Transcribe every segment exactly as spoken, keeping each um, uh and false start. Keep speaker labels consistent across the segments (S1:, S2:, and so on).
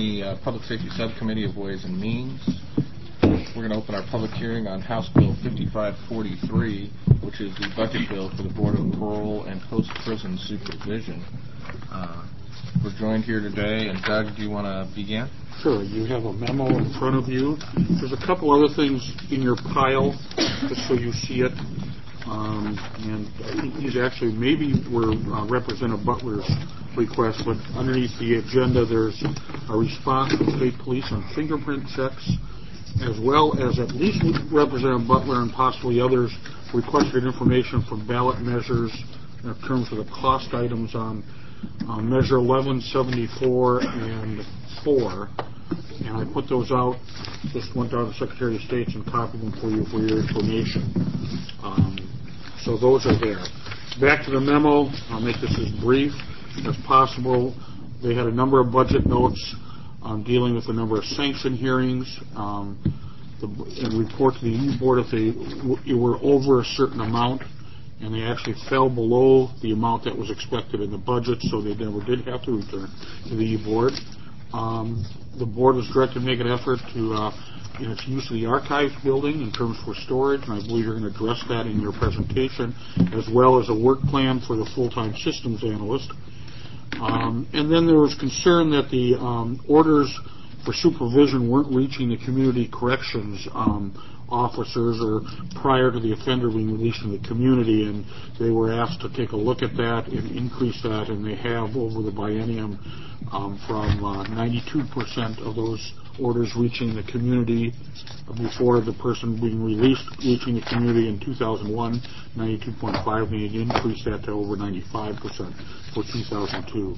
S1: the uh, Public Safety Subcommittee of Ways and Means. We're going to open our public hearing on House Bill fifty-five forty-three, which is the budget bill for the Board of Parole and Post-Prison Supervision. Uh, we're joined here today, and Doug, do you want to begin?
S2: Sure. You have a memo in front of you. There's a couple other things in your pile, just so you see it. Um, and I think these actually maybe were uh, Representative Butler's request, but underneath the agenda there's a response from state police on fingerprint checks, as well as at least Representative Butler and possibly others requested information from ballot measures in terms of the cost items on uh, Measure eleven seventy-four and four. And I put those out, just went down to the Secretary of State and copied them for you for your information. Um, so those are there. Back to the memo. I'll make this as brief as possible. They had a number of budget notes um, dealing with a number of sanction hearings, um, the, and report to the E Board if they w- were over a certain amount, and they actually fell below the amount that was expected in the budget, so they never did have to return to the E Board. Um, the board was directed to make an effort to uh, in its use of the archives building in terms for storage, and I believe you're going to address that in your presentation, as well as a work plan for the full-time systems analyst. Um, and then there was concern that the um, orders for supervision weren't reaching the community corrections um, officers or prior to the offender being released in the community, and they were asked to take a look at that and increase that, and they have over the biennium um, from uh, ninety-two percent of those orders reaching the community before the person being released reaching the community in two thousand one, ninety-two point five, and they increased that to over ninety-five percent for two thousand two.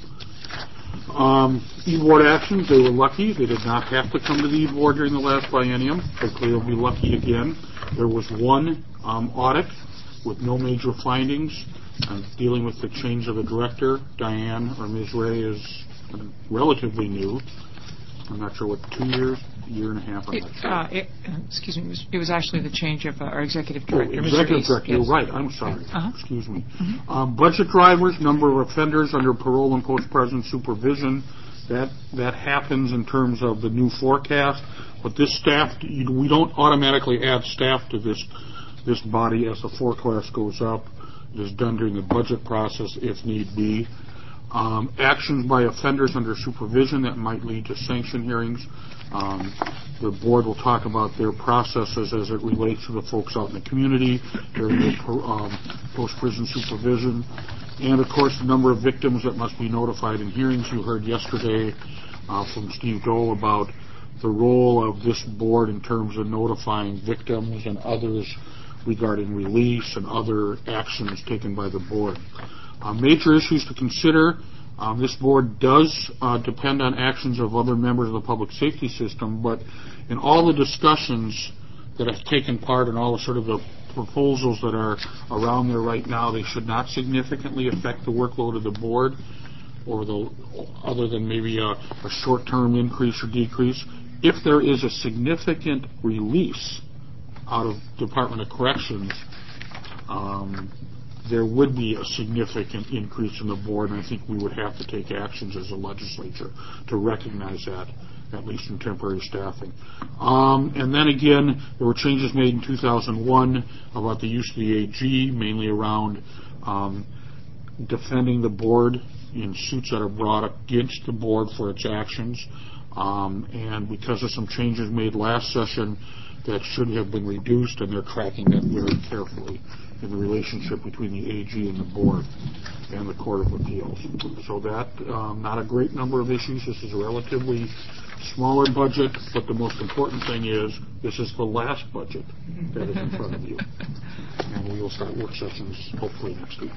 S2: Um, E-Board actions, they were lucky. They did not have to come to the E-Board during the last biennium. Hopefully they'll be lucky again. There was one um, audit with no major findings. Uh, dealing with the change of the director. Diane, or Miz Ray, is relatively new. I'm not sure what, two years, a year and a half, I'm
S3: it,
S2: not sure.
S3: Uh, it, excuse me, it was, it was actually the change of uh, our executive director.
S2: Oh, executive director,
S3: yes.
S2: You're right, I'm sorry.
S3: Uh-huh.
S2: Excuse me.
S3: Mm-hmm.
S2: Um, budget drivers, number of offenders under parole and post-prison supervision, that that happens in terms of the new forecast, but this staff, we don't automatically add staff to this, this body as the forecast goes up. It is done during the budget process if need be. Um, actions by offenders under supervision that might lead to sanction hearings. Um, the board will talk about their processes as it relates to the folks out in the community during the um, post-prison supervision. And, of course, the number of victims that must be notified in hearings. You heard yesterday uh, from Steve Dole about the role of this board in terms of notifying victims and others regarding release and other actions taken by the board. Uh, major issues to consider. Um, this board does uh, depend on actions of other members of the public safety system, but in all the discussions that have taken part in all the sort of the proposals that are around there right now, they should not significantly affect the workload of the board, or the other than maybe a, a short-term increase or decrease. If there is a significant release out of Department of Corrections, um, there would be a significant increase in the board, and I think we would have to take actions as a legislature to recognize that, at least in temporary staffing. Um, and then again, there were changes made in two thousand one about the use of the A G, mainly around um, defending the board in suits that are brought against the board for its actions. Um, and because of some changes made last session, that should have been reduced, and they're tracking that very carefully in the relationship between the A G and the board and the Court of Appeals. So that, um, not a great number of issues. This is a relatively smaller budget, but the most important thing is this is the last budget that is in front of you. And we will start work sessions hopefully next week.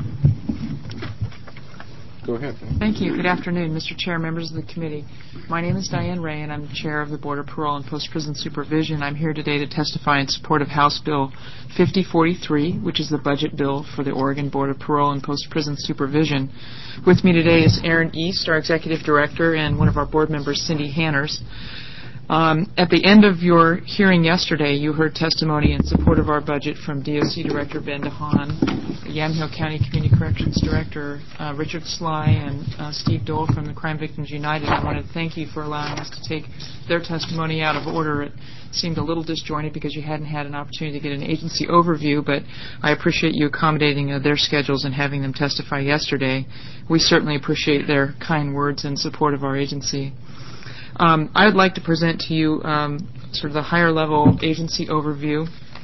S2: Go ahead.
S3: Thank you. Good afternoon, Mister Chair, members of the committee. My name is Diane Ray, and I'm the chair of the Board of Parole and Post-Prison Supervision. I'm here today to testify in support of House Bill fifty forty-three, which is the budget bill for the Oregon Board of Parole and Post-Prison Supervision. With me today is Aaron East, our executive director, and one of our board members, Cindy Hanners. Um, at the end of your hearing yesterday, you heard testimony in support of our budget from D O C Director Ben DeHaan, Yamhill County Community Corrections Director uh, Richard Sly, and uh, Steve Dole from the Crime Victims United. I wanted to thank you for allowing us to take their testimony out of order. It seemed a little disjointed because you hadn't had an opportunity to get an agency overview, but I appreciate you accommodating uh, their schedules and having them testify yesterday. We certainly appreciate their kind words in support of our agency. Um, I would like to present to you um, sort of the higher-level agency overview.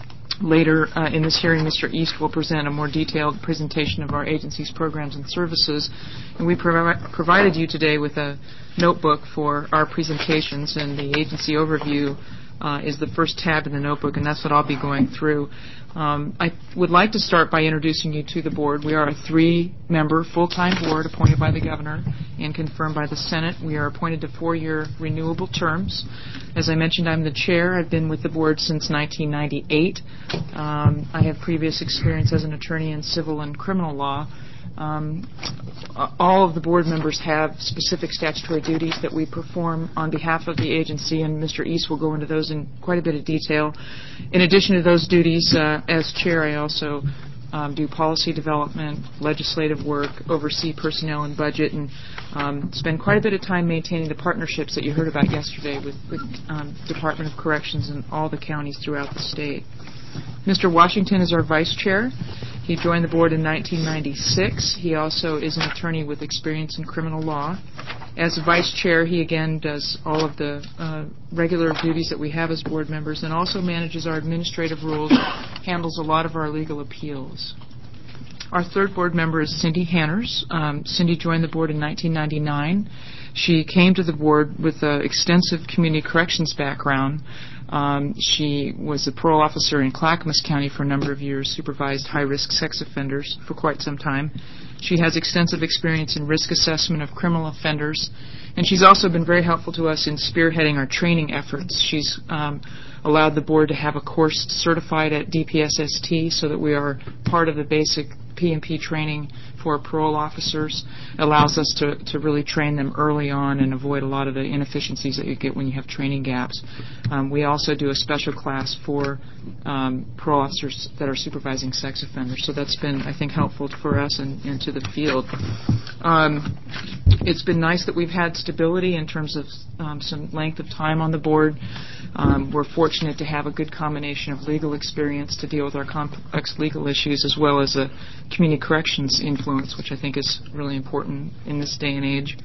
S3: Later uh, in this hearing, Mister East will present a more detailed presentation of our agency's programs and services. And we provi- provided you today with a notebook for our presentations, and the agency overview uh, is the first tab in the notebook, and that's what I'll be going through. Um, I would like to start by introducing you to the board. We are a three-member full-time board appointed by the governor and confirmed by the Senate. We are appointed to four-year renewable terms. As I mentioned, I'm the chair. I've been with the board since nineteen ninety-eight. Um, I have previous experience as an attorney in civil and criminal law. Um, all of the board members have specific statutory duties that we perform on behalf of the agency, and Mister East will go into those in quite a bit of detail. In addition to those duties, uh, as chair, I also um, do policy development, legislative work, oversee personnel and budget, and um, spend quite a bit of time maintaining the partnerships that you heard about yesterday with the um, Department of Corrections and all the counties throughout the state. Mister Washington is our vice chair. He joined the board in nineteen ninety-six. He also is an attorney with experience in criminal law. As vice chair, he again does all of the uh, regular duties that we have as board members, and also manages our administrative rules, handles a lot of our legal appeals. Our third board member is Cindy Hanners. Um, Cindy joined the board in nineteen ninety-nine. She came to the board with an extensive community corrections background. Um, she was a parole officer in Clackamas County for a number of years, supervised high-risk sex offenders for quite some time. She has extensive experience in risk assessment of criminal offenders, and she's also been very helpful to us in spearheading our training efforts. She's um, allowed the board to have a course certified at D P S S T so that we are part of the basic P and P training for parole officers. It allows us to, to really train them early on and avoid a lot of the inefficiencies that you get when you have training gaps. Um, we also do a special class for um, parole officers that are supervising sex offenders. So that's been, I think, helpful for us and, and to the field. Um, it's been nice that we've had stability in terms of um, some length of time on the board. Um, we're fortunate to have a good combination of legal experience to deal with our complex legal issues, as well as a community corrections influence, which I think is really important in this day and age.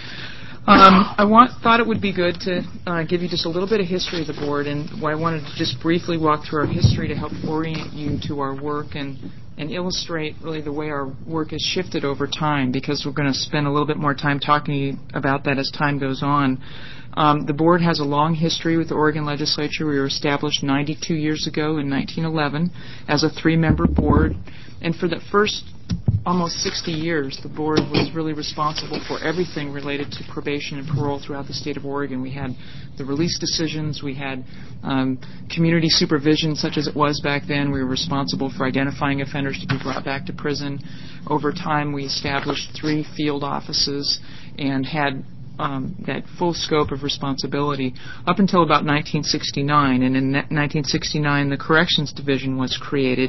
S3: Um, I want, thought it would be good to uh, give you just a little bit of history of the board, and I wanted to just briefly walk through our history to help orient you to our work and, and illustrate really the way our work has shifted over time, because we're going to spend a little bit more time talking about that as time goes on. Um, the board has a long history with the Oregon legislature. We were established ninety-two years ago in nineteen eleven as a three-member board, and for the first almost sixty years, the board was really responsible for everything related to probation and parole throughout the state of Oregon. We had the release decisions, we had um, community supervision, such as it was back then. We were responsible for identifying offenders to be brought back to prison. Over time, we established three field offices and had Um, that full scope of responsibility up until about nineteen sixty-nine. And in nineteen sixty-nine, the Corrections Division was created,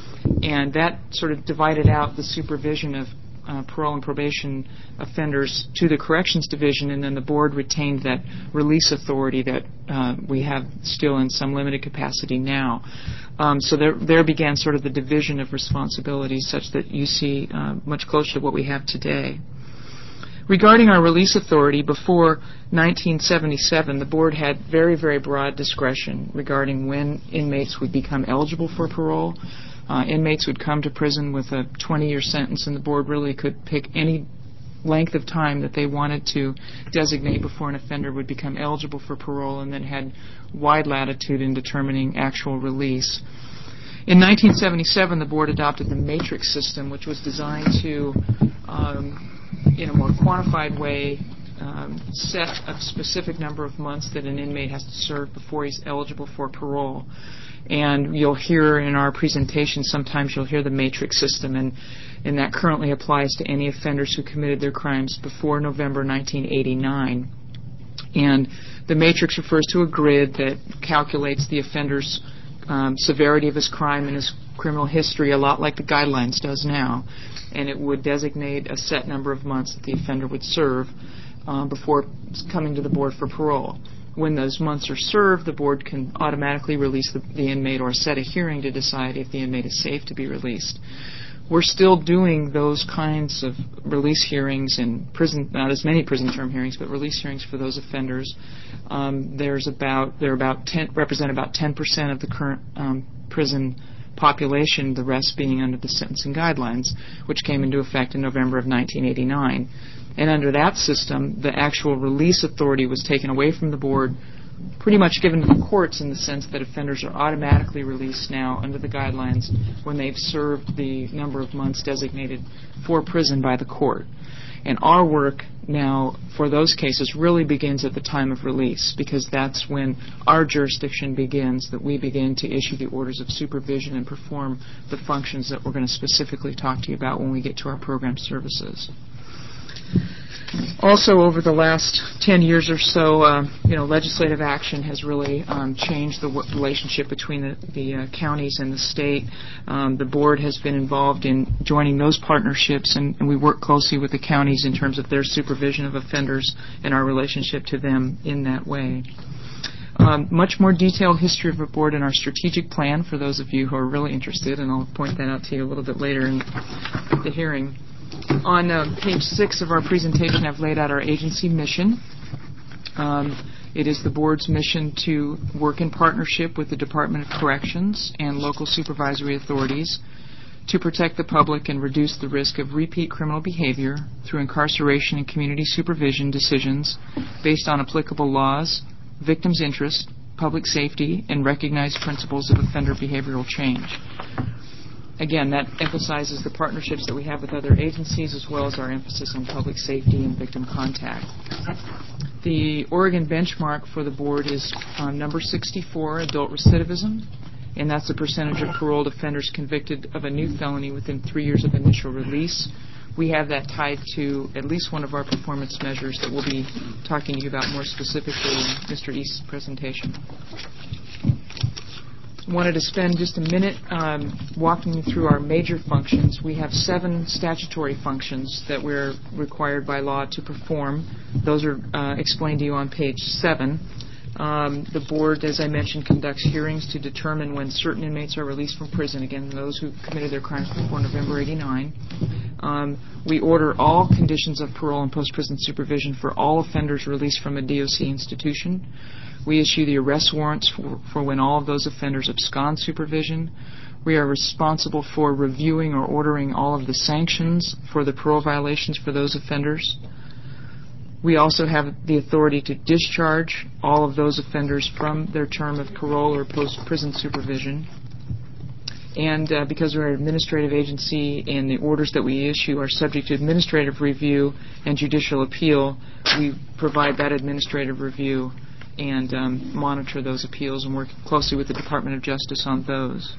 S3: and that sort of divided out the supervision of uh, parole and probation offenders to the Corrections Division, and then the board retained that release authority that uh, we have still in some limited capacity now. Um, so there, there began sort of the division of responsibilities, such that you see uh, much closer to what we have today. Regarding our release authority, before nineteen seventy-seven, the board had very, very broad discretion regarding when inmates would become eligible for parole. Uh, inmates would come to prison with a twenty-year sentence, and the board really could pick any length of time that they wanted to designate before an offender would become eligible for parole, and then had wide latitude in determining actual release. In nineteen seventy-seven, the board adopted the matrix system, which was designed to um, in a more quantified way, um, set a specific number of months that an inmate has to serve before he's eligible for parole. And you'll hear in our presentation, sometimes you'll hear the matrix system, and, and that currently applies to any offenders who committed their crimes before November nineteen eighty-nine. And the matrix refers to a grid that calculates the offender's um, severity of his crime and his criminal history, a lot like the guidelines does now. And it would designate a set number of months that the offender would serve um, before coming to the board for parole. When those months are served, the board can automatically release the, the inmate or set a hearing to decide if the inmate is safe to be released. We're still doing those kinds of release hearings in prison, not as many prison term hearings, but release hearings for those offenders. Um, there's about, they're about ten, represent about ten percent of the current um, prison population, the rest being under the sentencing guidelines, which came into effect in November of nineteen eighty-nine. And under that system, the actual release authority was taken away from the board, pretty much given to the courts in the sense that offenders are automatically released now under the guidelines when they've served the number of months designated for prison by the court. And our work now for those cases really begins at the time of release, because that's when our jurisdiction begins, that we begin to issue the orders of supervision and perform the functions that we're going to specifically talk to you about when we get to our program services. Also, over the last ten years or so, uh, you know, legislative action has really um, changed the w- relationship between the, the uh, counties and the state. Um, the board has been involved in joining those partnerships, and, and we work closely with the counties in terms of their supervision of offenders and our relationship to them in that way. Um, much more detailed history of the board in our strategic plan for those of you who are really interested, and I'll point that out to you a little bit later in the hearing. On uh, page six of our presentation, I've laid out our agency mission. Um, it is the board's mission to work in partnership with the Department of Corrections and local supervisory authorities to protect the public and reduce the risk of repeat criminal behavior through incarceration and community supervision decisions based on applicable laws, victims' interest, public safety, and recognized principles of offender behavioral change. Again, that emphasizes the partnerships that we have with other agencies as well as our emphasis on public safety and victim contact. The Oregon benchmark for the board is um, number sixty-four, adult recidivism, and that's the percentage of paroled offenders convicted of a new felony within three years of initial release. We have that tied to at least one of our performance measures that we'll be talking to you about more specifically in Mister East's presentation. Wanted to spend just a minute um, walking you through our major functions. We have seven statutory functions that we're required by law to perform. Those are uh, explained to you on page seven. Um, the board, as I mentioned, conducts hearings to determine when certain inmates are released from prison, again, those who committed their crimes before November eighty-nine. Um, we order all conditions of parole and post-prison supervision for all offenders released from a D O C institution. We issue the arrest warrants for, for when all of those offenders abscond supervision. We are responsible for reviewing or ordering all of the sanctions for the parole violations for those offenders. We also have the authority to discharge all of those offenders from their term of parole or post-prison supervision. And uh, because we're an administrative agency and the orders that we issue are subject to administrative review and judicial appeal, we provide that administrative review and um, monitor those appeals and work closely with the Department of Justice on those.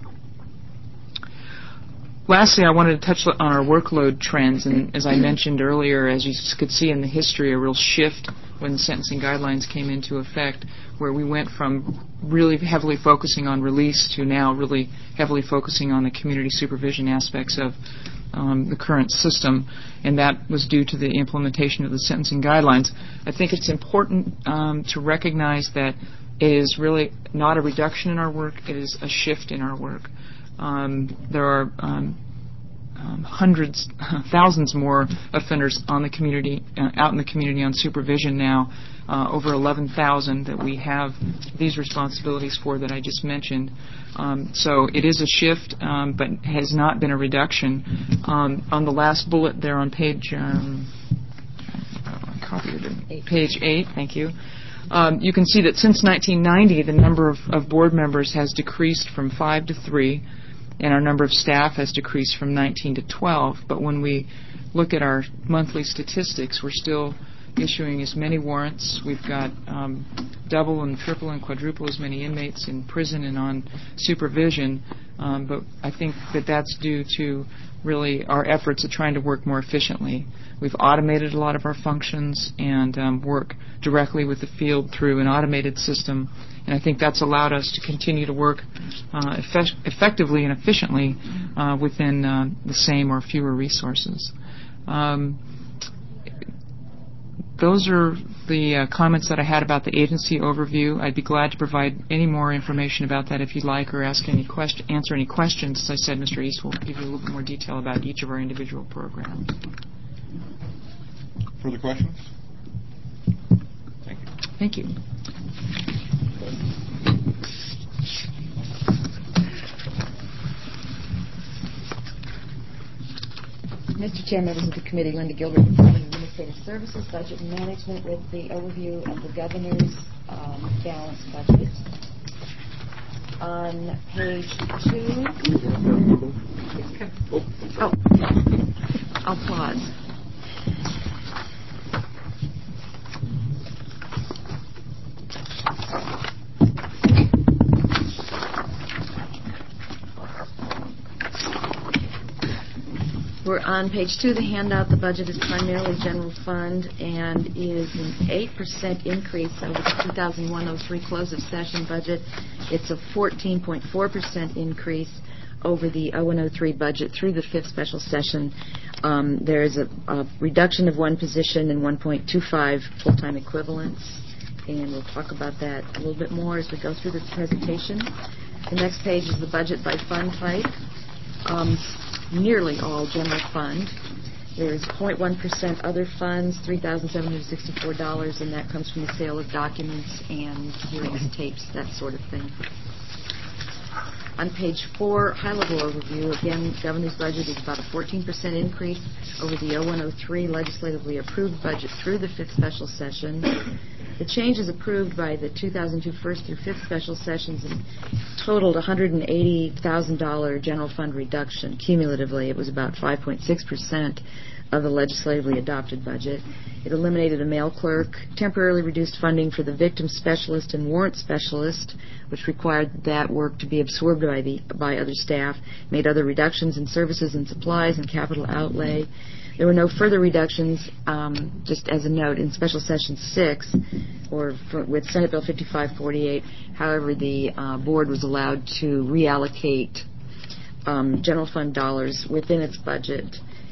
S3: Lastly, I wanted to touch on our workload trends, and as I mentioned earlier, as you could see in the history, a real shift when the sentencing guidelines came into effect, where we went from really heavily focusing on release to now really heavily focusing on the community supervision aspects of um, the current system, and that was due to the implementation of the sentencing guidelines. I think it's important um, to recognize that it is really not a reduction in our work, it is a shift in our work. Um, there are um, um, hundreds, thousands more offenders on the community, uh, out in the community on supervision now, uh, over eleven thousand that we have these responsibilities for that I just mentioned. Um, so it is a shift, um, but has not been a reduction. Um, on the last bullet there on page, um, I copied it, page eight, thank you. Um, you can see that since nineteen ninety, the number of, of board members has decreased from five to three, and our number of staff has decreased from nineteen to twelve. But when we look at our monthly statistics, we're still issuing as many warrants. We've got um, double and triple and quadruple as many inmates in prison and on supervision, um, but I think that that's due to really our efforts at trying to work more efficiently. We've automated a lot of our functions and um, work directly with the field through an automated system, and I think that's allowed us to continue to work uh, effect- effectively and efficiently uh, within uh, the same or fewer resources. Um, those are the uh, comments that I had about the agency overview. I'd be glad to provide any more information about that if you'd like, or ask any question, answer any questions. As I said, Mister East will give you a little bit more detail about each of our individual programs.
S1: Further questions? Thank you.
S3: Thank you.
S4: Mister Chair, members of the committee, Linda Gilbert, Department of Administrative Services, Budget and Management, with the overview of the governor's um, balanced budget. On page two. Oh, I'll pause. We're on page two of the handout. The budget is primarily general fund and is an eight percent increase over the two thousand one oh three close of session budget. It's a fourteen point four percent increase over the oh one oh three budget through the fifth special session. Um, there is a, a reduction of one position and one point two five full-time equivalents, and we'll talk about that a little bit more as we go through the presentation. The next page is the budget by fund type. Um, nearly all general fund. There's zero point one percent other funds, three thousand seven hundred sixty-four dollars, and that comes from the sale of documents and hearings, tapes, that sort of thing. On page four, high-level overview, again, governor's budget is about a fourteen percent increase over the oh one oh three legislatively approved budget through the fifth special session. The changes approved by the two thousand two first through fifth special sessions and totaled one hundred eighty thousand dollars general fund reduction. Cumulatively, it was about five point six percent of the legislatively adopted budget. It eliminated a mail clerk, temporarily reduced funding for the victim specialist and warrant specialist, which required that work to be absorbed by the by other staff, made other reductions in services and supplies and capital outlay. There were no further reductions, um, just as a note, in Special Session six, or for, with Senate Bill fifty-five forty-eight. However, the uh, board was allowed to reallocate um, general fund dollars within its budget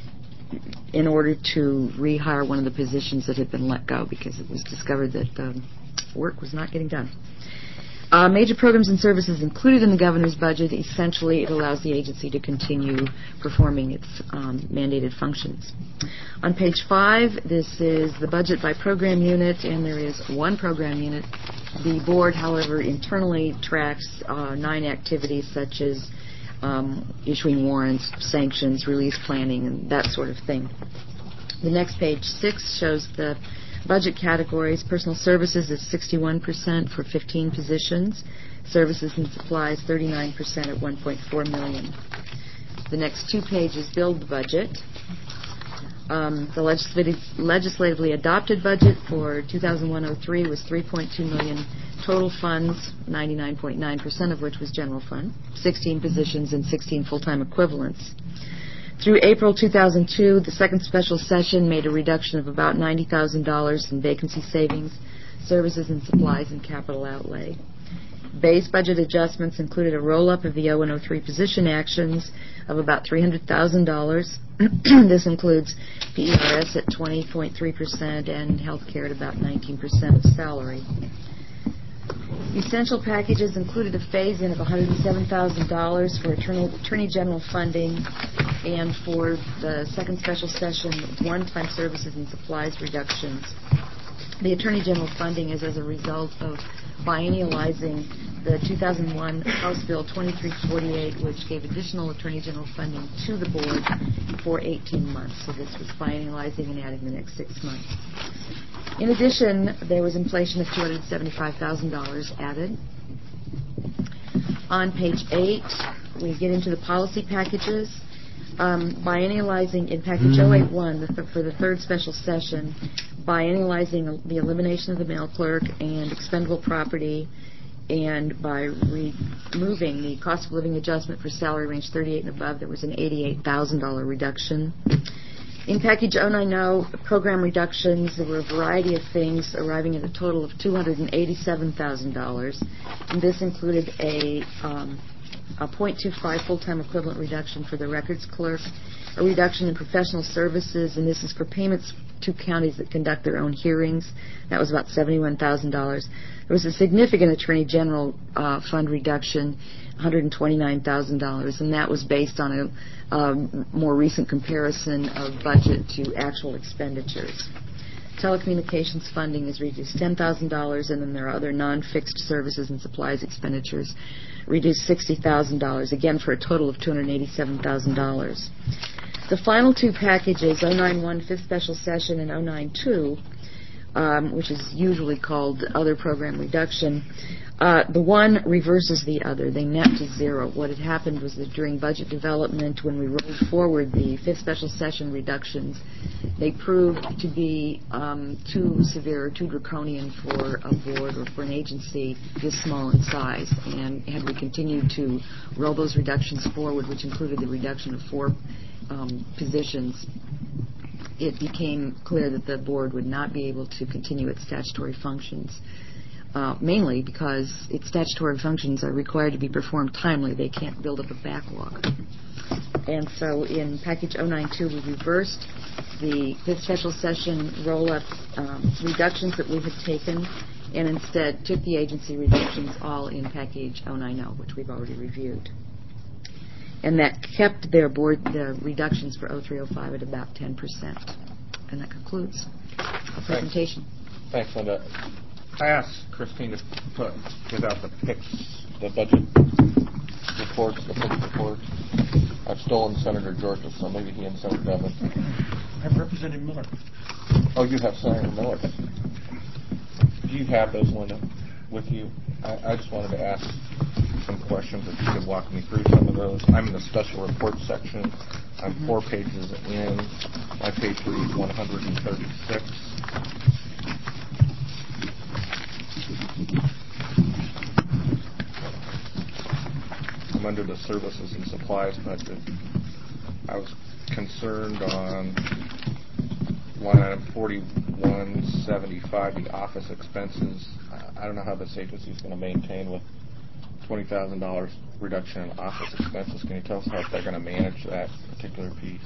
S4: in order to rehire one of the positions that had been let go because it was discovered that the work was not getting done. Uh, major programs and services included in the governor's budget. Essentially, it allows the agency to continue performing its um, mandated functions. On page five, this is the budget by program unit, and there is one program unit. The board, however, internally tracks uh, nine activities such as um, issuing warrants, sanctions, release planning, and that sort of thing. The next page, six, shows the budget categories. Personal services is sixty-one percent for fifteen positions. Services and supplies, thirty-nine percent at one point four million dollars. The next two pages build the budget. Um, the legislative, legislatively adopted budget for two thousand one oh three was three point two million dollars. Total funds, ninety-nine point nine percent of which was general fund, sixteen positions and sixteen full-time equivalents. Through April two thousand two, the second special session made a reduction of about ninety thousand dollars in vacancy savings, services and supplies, and capital outlay. Base budget adjustments included a roll-up of the oh one oh three position actions of about three hundred thousand dollars. This includes P E R S at twenty point three percent and health care at about nineteen percent of salary. Essential packages included a phase-in of one hundred seven thousand dollars for Attorney, Attorney General funding, and for the second special session, one-time services and supplies reductions. The Attorney General funding is as a result of biennializing the two thousand one House Bill twenty-three forty-eight, which gave additional Attorney General funding to the board for eighteen months. So this was biennializing and adding the next six months. In addition, there was inflation of two hundred seventy-five thousand dollars added. On page eight, we get into the policy packages. um, by analyzing in package oh eight one the th- for the third special session, by analyzing the elimination of the mail clerk and expendable property, and by removing the cost of living adjustment for salary range thirty-eight and above, there was an eighty-eight thousand dollars reduction. In package oh nine oh, program reductions, there were a variety of things, arriving at a total of two hundred eighty-seven thousand dollars. And this included a, um, a point two five full-time equivalent reduction for the records clerk, a reduction in professional services, and this is for payments to counties that conduct their own hearings. That was about seventy-one thousand dollars. There was a significant Attorney General uh, fund reduction, one hundred twenty-nine thousand dollars, and that was based on a um, more recent comparison of budget to actual expenditures. Telecommunications funding is reduced ten thousand dollars, and then there are other non-fixed services and supplies expenditures reduced sixty thousand dollars, again for a total of two hundred eighty-seven thousand dollars. The final two packages, oh nine one fifth Special Session and oh nine two, um, which is usually called Other Program Reduction, uh, the one reverses the other. They net to zero. What had happened was that during budget development, when we rolled forward the fifth Special Session reductions, they proved to be um, too severe, too draconian for a board or for an agency this small in size. And had we continued to roll those reductions forward, which included the reduction of four Um, positions, it became clear that the board would not be able to continue its statutory functions, uh, mainly because its statutory functions are required to be performed timely. They can't build up a backlog. And so in package oh nine two, we reversed the fifth special session roll-up um, reductions that we had taken, and instead took the agency reductions all in package oh nine oh, which we've already reviewed. And that kept their board, the reductions for oh three oh five at about ten percent. And that concludes the presentation.
S1: Thanks, Thanks Linda. I asked Christine to put, give out the P I Cs, the budget reports, the P I C reports. I've stolen Senator George's, so maybe he and Senator Devlin.
S2: I have Representative Miller.
S1: Oh, you have Senator Miller. Do you have those, Linda, with you? I, I just wanted to ask some questions, if you could walk me through some of those. I'm in the special report section. I'm mm-hmm. four pages in. My page reads one hundred thirty-six. I'm under the services and supplies budget. I was concerned on line item forty-one seventy-five, the office expenses. I don't know how this agency is going to maintain with twenty thousand dollars reduction in office expenses. Can you tell us how they're going to manage that particular piece?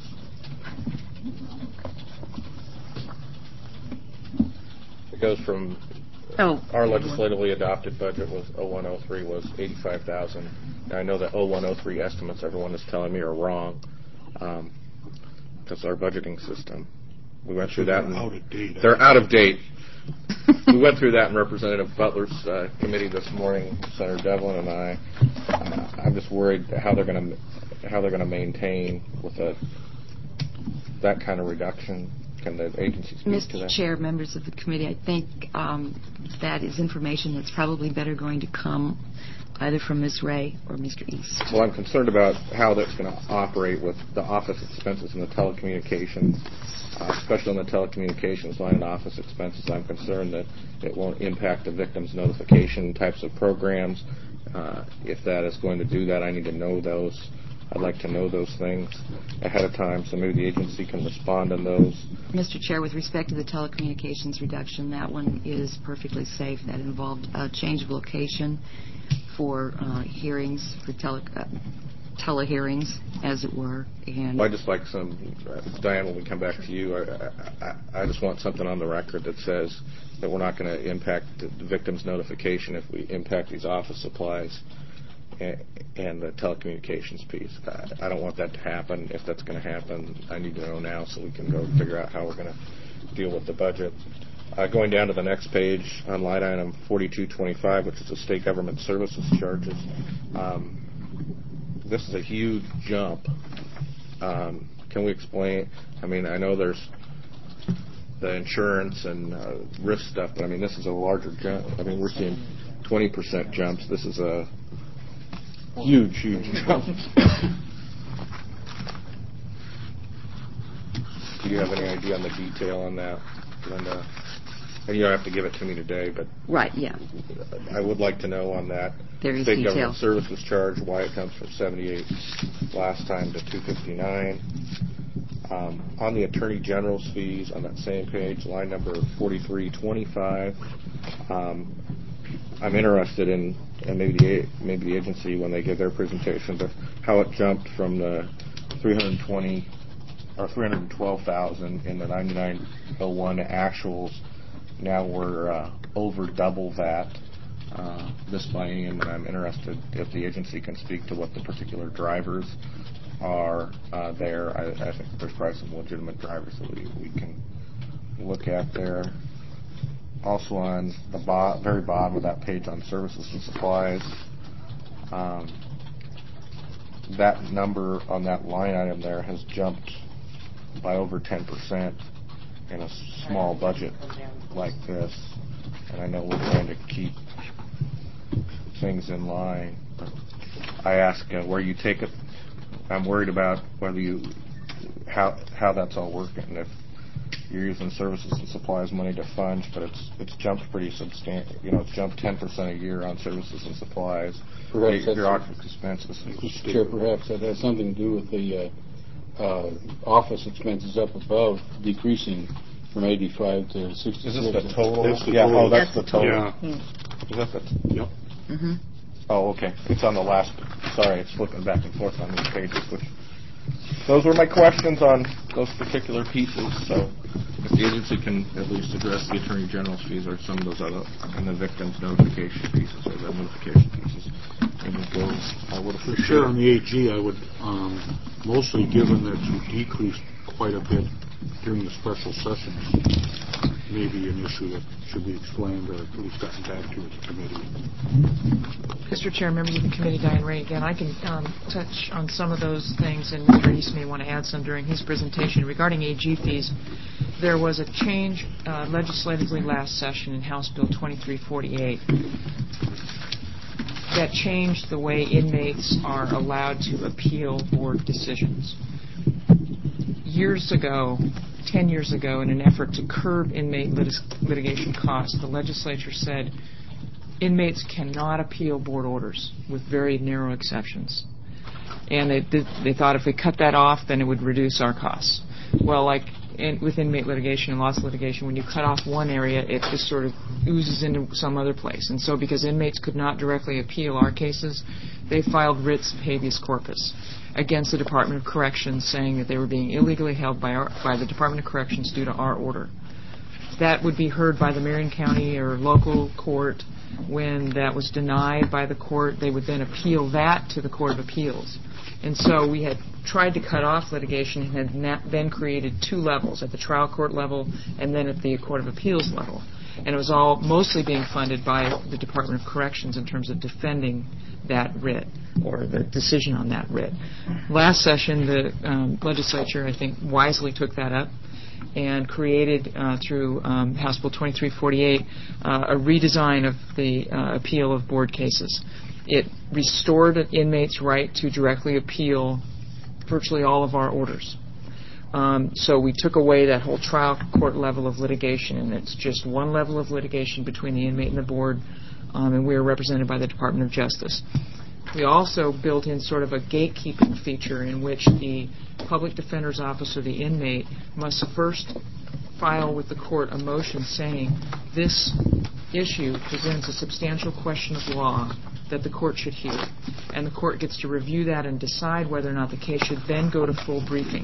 S1: It goes from oh. our legislatively adopted budget was oh one oh three was eighty-five thousand dollars. Now I know that oh one oh three estimates everyone is telling me are wrong. Um, that's our budgeting system. We went through that.
S2: They're out of date.
S1: They're out of date. We went through that in Representative Butler's uh, committee this morning, Senator Devlin and I. Uh, I'm just worried how they're going to how they're going to maintain with a that kind of reduction. Can the agency speak
S4: Mister
S1: to that?
S4: Chair, members of the committee, I think um, that is information that's probably better going to come either from Miz Ray or Mister East.
S1: Well, I'm concerned about how that's going to operate with the office expenses and the telecommunications, uh, especially on the telecommunications line and office expenses. I'm concerned that it won't impact the victims notification types of programs. Uh, if that is going to do that, I need to know those. I'd like to know those things ahead of time, so maybe the agency can respond on those.
S4: Mister Chair, with respect to the telecommunications reduction, that one is perfectly safe. That involved a change of location for uh, hearings, for tele, uh, telehearings, as it were. And
S1: well, I'd just like some, uh, Diane, when we come back to you, I, I, I just want something on the record that says that we're not going to impact the victim's notification if we impact these office supplies and, and the telecommunications piece. I, I don't want that to happen. If that's going to happen, I need to know now so we can go figure out how we're going to deal with the budget. Uh, going down to the next page on line item forty-two twenty-five, which is the state government services charges. Um, this is a huge jump. Um, can we explain? I mean, I know there's the insurance and uh, risk stuff, but I mean, this is a larger jump. I mean, we're seeing twenty percent jumps. This is a huge, huge jump. you have any idea on the detail on that, Linda? And you don't have to give it to me today, but
S4: Right, yeah.
S1: I would like to know on that.
S4: There is
S1: State
S4: detail.
S1: government services charge, why it comes from seventy-eight last time to two fifty-nine. Um, on the Attorney General's fees, on that same page, line number forty-three twenty-five, um, I'm interested in, and maybe the, maybe the agency, when they give their presentation, but how it jumped from the three hundred twenty or three hundred twelve thousand in the ninety-nine oh one actuals. Now we're uh, over double that uh, this biennium, and I'm interested if the agency can speak to what the particular drivers are uh, there. I, I think there's probably some legitimate drivers that we, we can look at there. Also on the bo- very bottom of that page on services and supplies, um, that number on that line item there has jumped by over ten percent in a small budget like this, and I know we're trying to keep things in line. But I ask uh, where you take it. I'm worried about whether you how how that's all working, and if you're using services and supplies money to fund, but it's it's jumped pretty substantial. You know, it's jumped ten percent a year on services and supplies.
S5: Perhaps
S1: your
S5: that's
S1: occupancy expenses.
S5: Mister Chair, perhaps that has something to do with the uh, uh, office expenses up above decreasing from eighty-five to sixty-six.
S1: Is this the total?
S2: That's the
S1: yeah.
S2: total.
S1: Oh, that's,
S4: That's
S1: the total.
S2: Yeah.
S4: Hmm.
S1: Is that the?
S2: Yep.
S4: Mm-hmm.
S1: Oh, okay. It's on the last. Sorry, it's flipping back and forth on these pages. Which those were my questions on those particular pieces. So, if the agency can at least address the Attorney General's fees or some of those other and the victims' notification pieces or the notification pieces, and we'll, I would
S2: For
S1: appreciate
S2: sure,
S1: it.
S2: on the A G, I would, um, mostly given that you decreased quite a bit during the special sessions, maybe an issue that should be explained or at least gotten back to at the committee.
S3: Mister Chair, members of the committee, Diane Ray again. I can um, touch on some of those things, and Mister East may want to add some during his presentation. Regarding A G fees, there was a change uh, legislatively last session in House Bill twenty-three forty-eight that changed the way inmates are allowed to appeal board decisions. Years ago, ten years ago, in an effort to curb inmate lit- litigation costs, the legislature said inmates cannot appeal board orders with very narrow exceptions. And they, did, they thought if they cut that off, then it would reduce our costs. Well, like in, with inmate litigation and loss litigation, when you cut off one area, it just sort of oozes into some other place. And so because inmates could not directly appeal our cases, they filed writs of habeas corpus against the Department of Corrections, saying that they were being illegally held by, our, by the Department of Corrections due to our order. That would be heard by the Marion County or local court. When that was denied by the court, they would then appeal that to the Court of Appeals. And so we had tried to cut off litigation and had na- then created two levels, at the trial court level and then at the Court of Appeals level. And it was all mostly being funded by the Department of Corrections in terms of defending that writ or the decision on that writ. Last session, the um, legislature, I think, wisely took that up and created, uh, through um, House Bill twenty-three forty-eight, uh, a redesign of the uh, appeal of board cases. It restored an inmate's right to directly appeal virtually all of our orders. Um, so we took away that whole trial court level of litigation, and it's just one level of litigation between the inmate and the board, um, and we are represented by the Department of Justice. We also built in sort of a gatekeeping feature in which the public defender's office or the inmate must first file with the court a motion saying this issue presents a substantial question of law that the court should hear. And the court gets to review that and decide whether or not the case should then go to full briefing.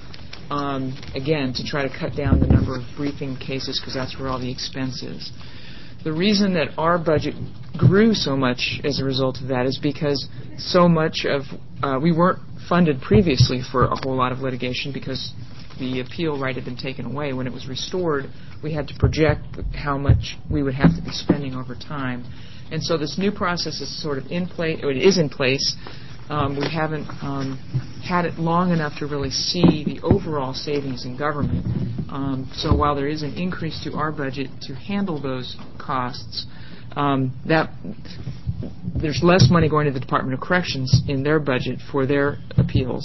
S3: Um, again, to try to cut down the number of briefing cases because that's where all the expense is. The reason that our budget grew so much as a result of that is because so much of, uh, we weren't funded previously for a whole lot of litigation because the appeal right had been taken away. When it was restored, we had to project how much we would have to be spending over time. And so this new process is sort of in place, or it is in place. Um, we haven't um, had it long enough to really see the overall savings in government. Um, so while there is an increase to our budget to handle those costs, um, that there's less money going to the Department of Corrections in their budget for their appeals.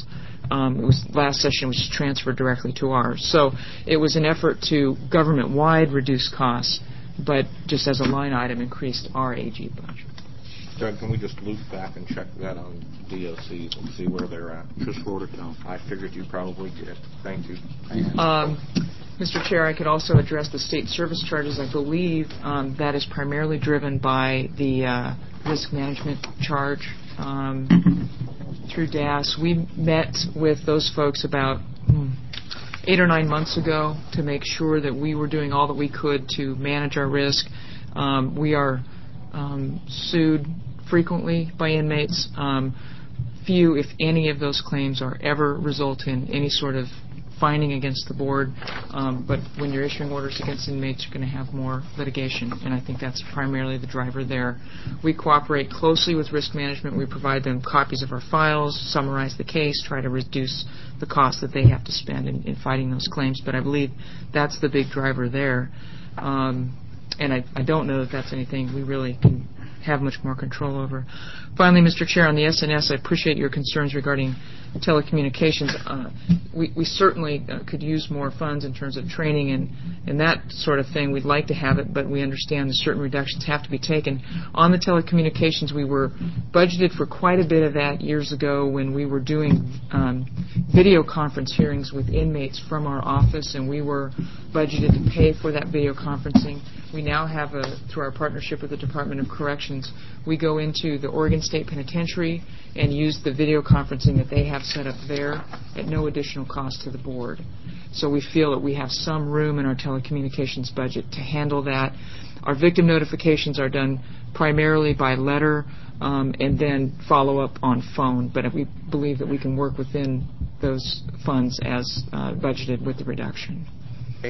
S3: Um, it was last session was transferred directly to ours. So it was an effort to government-wide reduce costs, but just as a line item increased our A G budget.
S1: Doug, can we just loop back and check that on D O Cs and see where they're at?
S2: Just wrote it down.
S1: I figured you probably did. Thank you.
S3: Um, Mister Chair, I could also address the state service charges. I believe um, that is primarily driven by the uh, risk management charge um, through D A S. We met with those folks about hmm, eight or nine months ago to make sure that we were doing all that we could to manage our risk. Um, we are um, sued frequently by inmates. Um, few, if any, of those claims are ever result in any sort of finding against the board, um, but when you're issuing orders against inmates, you're going to have more litigation, and I think that's primarily the driver there. We cooperate closely with risk management. We provide them copies of our files, summarize the case, try to reduce the cost that they have to spend in, in fighting those claims, but I believe that's the big driver there. Um, and I, I don't know that that's anything we really can have much more control over. Finally, Mister Chair, on the S N S, I appreciate your concerns regarding telecommunications. Uh, we, we certainly uh, could use more funds in terms of training and, and that sort of thing. We'd like to have it, but we understand that certain reductions have to be taken. On the telecommunications, we were budgeted for quite a bit of that years ago when we were doing um, video conference hearings with inmates from our office, and we were budgeted to pay for that video conferencing. We now have, a, through our partnership with the Department of Corrections, we go into the Oregon State Penitentiary and use the video conferencing that they have set up there at no additional cost to the board. So we feel that we have some room in our telecommunications budget to handle that. Our victim notifications are done primarily by letter um, and then follow up on phone, but we believe that we can work within those funds as uh, budgeted with the reduction.
S1: Okay.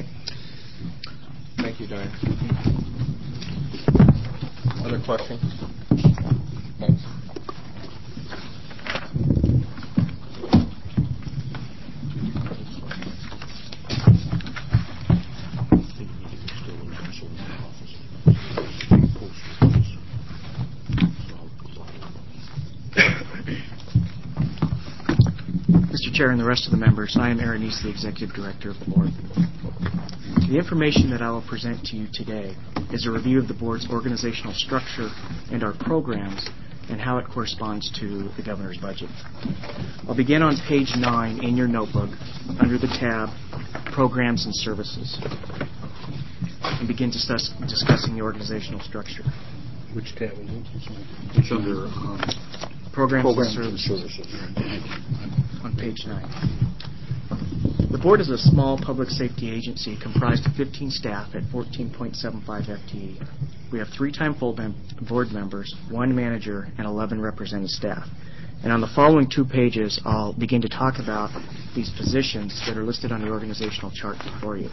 S1: Thank you, Diane. Other questions? Thanks.
S6: Mister Chair and the rest of the members, I am Aaron East, the Executive Director of the Board. The information that I will present to you today is a review of the Board's organizational structure and our programs and how it corresponds to the Governor's budget. I'll begin on page nine in your notebook under the tab Programs and Services and begin discuss, discussing the organizational structure.
S5: Which tab is it?
S2: It's under um,
S6: Programs,
S2: Programs
S6: and
S2: and
S6: Services.
S2: Services.
S6: On page nine. The Board is a small public safety agency comprised of fifteen staff at fourteen point seven five F T E. We have three-time full mem- board members, one manager, and eleven represented staff. And on the following two pages, I'll begin to talk about these positions that are listed on the organizational chart before you.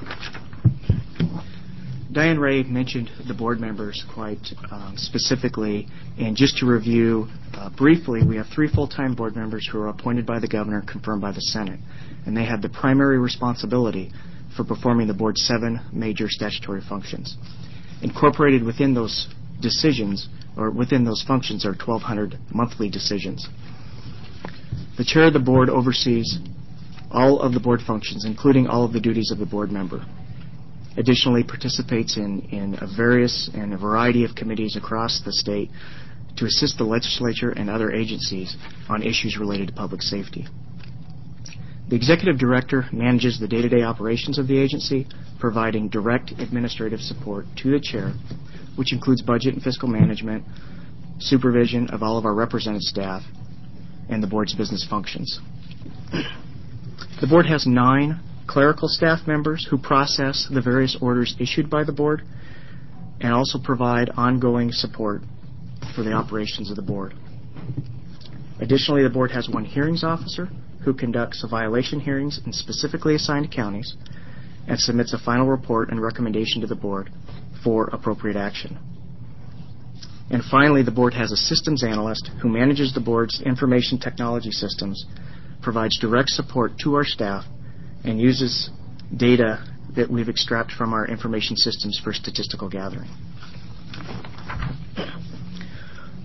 S6: Diane Ray mentioned the board members quite um, specifically, and just to review uh, briefly, we have three full-time board members who are appointed by the governor and confirmed by the Senate, and they have the primary responsibility for performing the board's seven major statutory functions. Incorporated within those decisions, or within those functions, are twelve hundred monthly decisions. The chair of the board oversees all of the board functions, including all of the duties of the board member. Additionally, participates in, in a various and a variety of committees across the state to assist the legislature and other agencies on issues related to public safety. The executive director manages the day-to-day operations of the agency, providing direct administrative support to the chair, which includes budget and fiscal management, supervision of all of our represented staff, and the board's business functions. The board has nine clerical staff members who process the various orders issued by the board and also provide ongoing support for the operations of the board. Additionally, the board has one hearings officer who conducts violation hearings in specifically assigned counties and submits a final report and recommendation to the board for appropriate action. And finally, the board has a systems analyst who manages the board's information technology systems, provides direct support to our staff, and uses data that we've extracted from our information systems for statistical gathering. So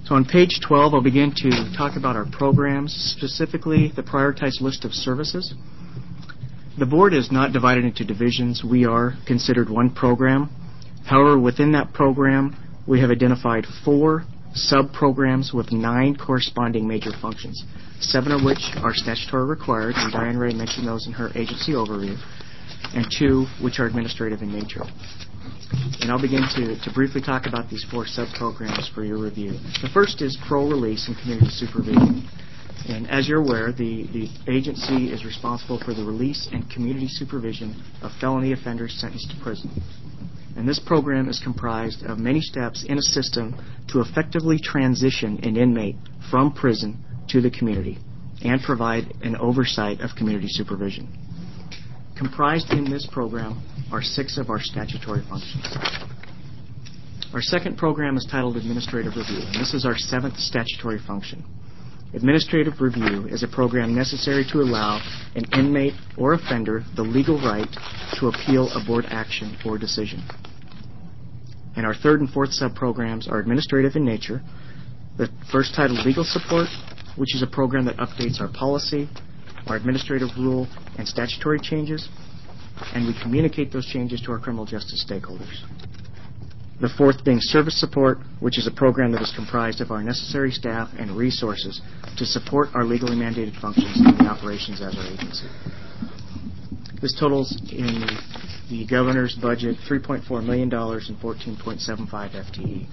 S6: So on page twelve, I'll begin to talk about our programs, specifically the prioritized list of services. The board is not divided into divisions. We are considered one program. However, within that program, we have identified four sub-programs with nine corresponding major functions, seven of which are statutory required, and Diane Ray mentioned those in her agency overview, and two which are administrative in nature. And I'll begin to, to briefly talk about these four sub-programs for your review. The first is parole release and community supervision. And as you're aware, the, the agency is responsible for the release and community supervision of felony offenders sentenced to prison. And this program is comprised of many steps in a system to effectively transition an inmate from prison to the community and provide an oversight of community supervision. Comprised in this program are six of our statutory functions. Our second program is titled Administrative Review, and this is our seventh statutory function. Administrative review is a program necessary to allow an inmate or offender the legal right to appeal a board action or decision. And our third and fourth sub-programs are administrative in nature. The first titled Legal Support, which is a program that updates our policy, our administrative rule, and statutory changes, and we communicate those changes to our criminal justice stakeholders. The fourth being Service Support, which is a program that is comprised of our necessary staff and resources to support our legally mandated functions and the operations as our agency. This totals in the governor's budget three point four million dollars and fourteen point seven five F T E.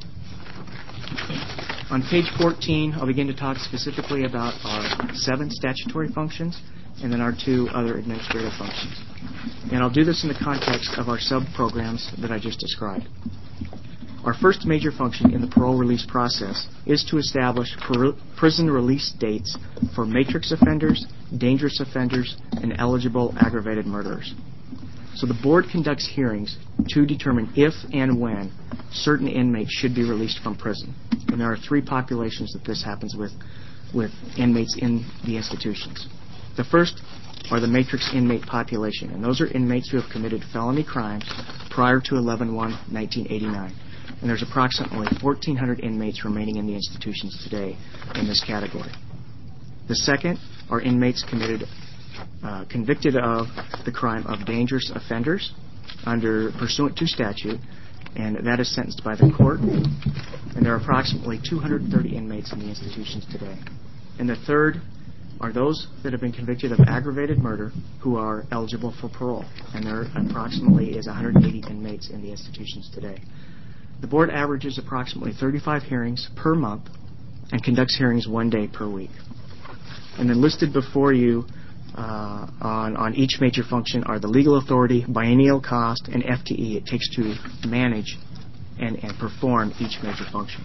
S6: On page fourteen, I'll begin to talk specifically about our seven statutory functions and then our two other administrative functions. And I'll do this in the context of our sub-programs that I just described. Our first major function in the parole release process is to establish pr- prison release dates for matrix offenders, dangerous offenders, and eligible aggravated murderers. So the board conducts hearings to determine if and when certain inmates should be released from prison. And there are three populations that this happens with, with inmates in the institutions. The first are the matrix inmate population, and those are inmates who have committed felony crimes prior to eleven one nineteen eighty-nine. And there's approximately fourteen hundred inmates remaining in the institutions today in this category. The second are inmates committed, uh, convicted of the crime of dangerous offenders under pursuant to statute, and that is sentenced by the court. And there are approximately two hundred thirty inmates in the institutions today. And the third are those that have been convicted of aggravated murder who are eligible for parole. And there approximately is one hundred eighty inmates in the institutions today. The board averages approximately thirty-five hearings per month and conducts hearings one day per week. And then listed before you uh, on, on each major function are the legal authority, biennial cost, and F T E it takes to manage and, and perform each major function.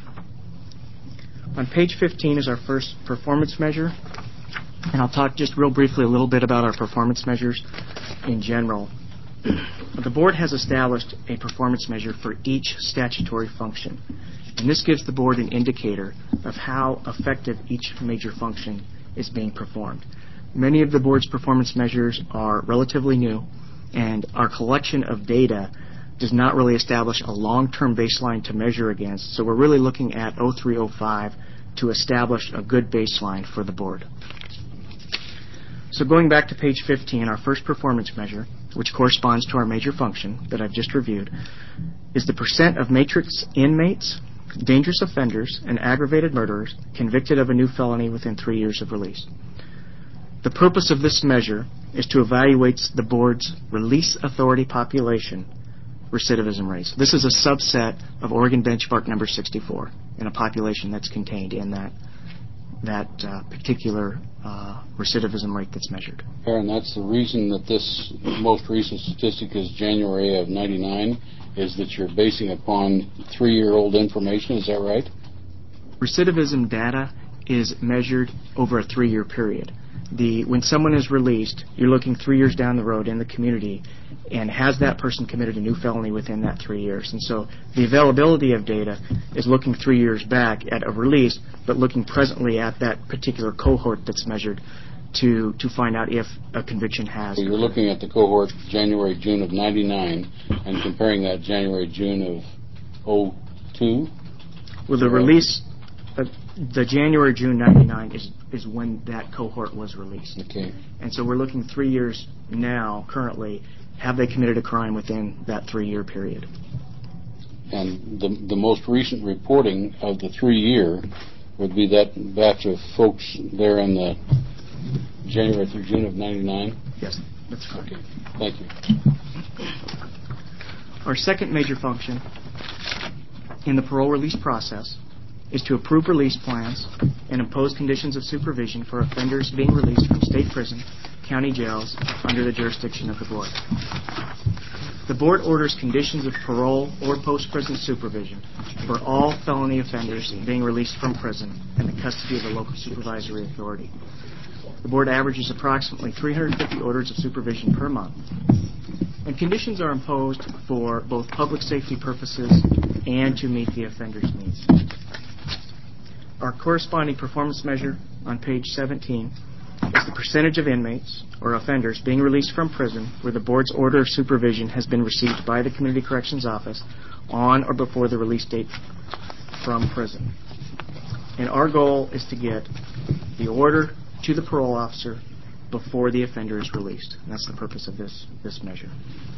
S6: On page fifteen is our first performance measure. And I'll talk just real briefly a little bit about our performance measures in general. The board has established a performance measure for each statutory function. And this gives the board an indicator of how effective each major function is being performed. Many of the board's performance measures are relatively new, and our collection of data does not really establish a long-term baseline to measure against. So we're really looking at oh three oh five to establish a good baseline for the board. So going back to page fifteen, our first performance measure, which corresponds to our major function that I've just reviewed, is the percent of matrix inmates, dangerous offenders, and aggravated murderers convicted of a new felony within three years of release. The purpose of this measure is to evaluate the board's release authority population recidivism rates. This is a subset of Oregon benchmark number sixty-four in a population that's contained in that that uh, particular uh, recidivism rate that's measured.
S5: And that's the reason that this most recent statistic is January of ninety-nine, is that you're basing upon three-year-old information. Is that right?
S6: Recidivism data is measured over a three-year period. The when someone is released, you're looking three years down the road in the community, and has that person committed a new felony within that three years? And so the availability of data is looking three years back at a release, but looking presently at that particular cohort that's measured to to find out if a conviction has.
S5: So you're looking at the cohort January, June of ninety-nine, and comparing that January, June of oh two?
S6: Well, the release the January June ninety-nine is is when that cohort was released.
S5: Okay.
S6: And so we're looking three years now, currently, have they committed a crime within that three-year period?
S5: And the the most recent reporting of the three-year would be that batch of folks there in the January through June of ninety-nine?
S6: Yes, that's correct.
S5: Okay. Thank you.
S6: Our second major function in the parole release process is to approve release plans and impose conditions of supervision for offenders being released from state prison, county jails, under the jurisdiction of the board. The board orders conditions of parole or post-prison supervision for all felony offenders being released from prison in the custody of the local supervisory authority. The board averages approximately three hundred fifty orders of supervision per month. And conditions are imposed for both public safety purposes and to meet the offender's needs. Our corresponding performance measure on page seventeen is the percentage of inmates or offenders being released from prison where the board's order of supervision has been received by the Community Corrections Office on or before the release date from prison. And our goal is to get the order to the parole officer before the offender is released. And that's the purpose of this this measure.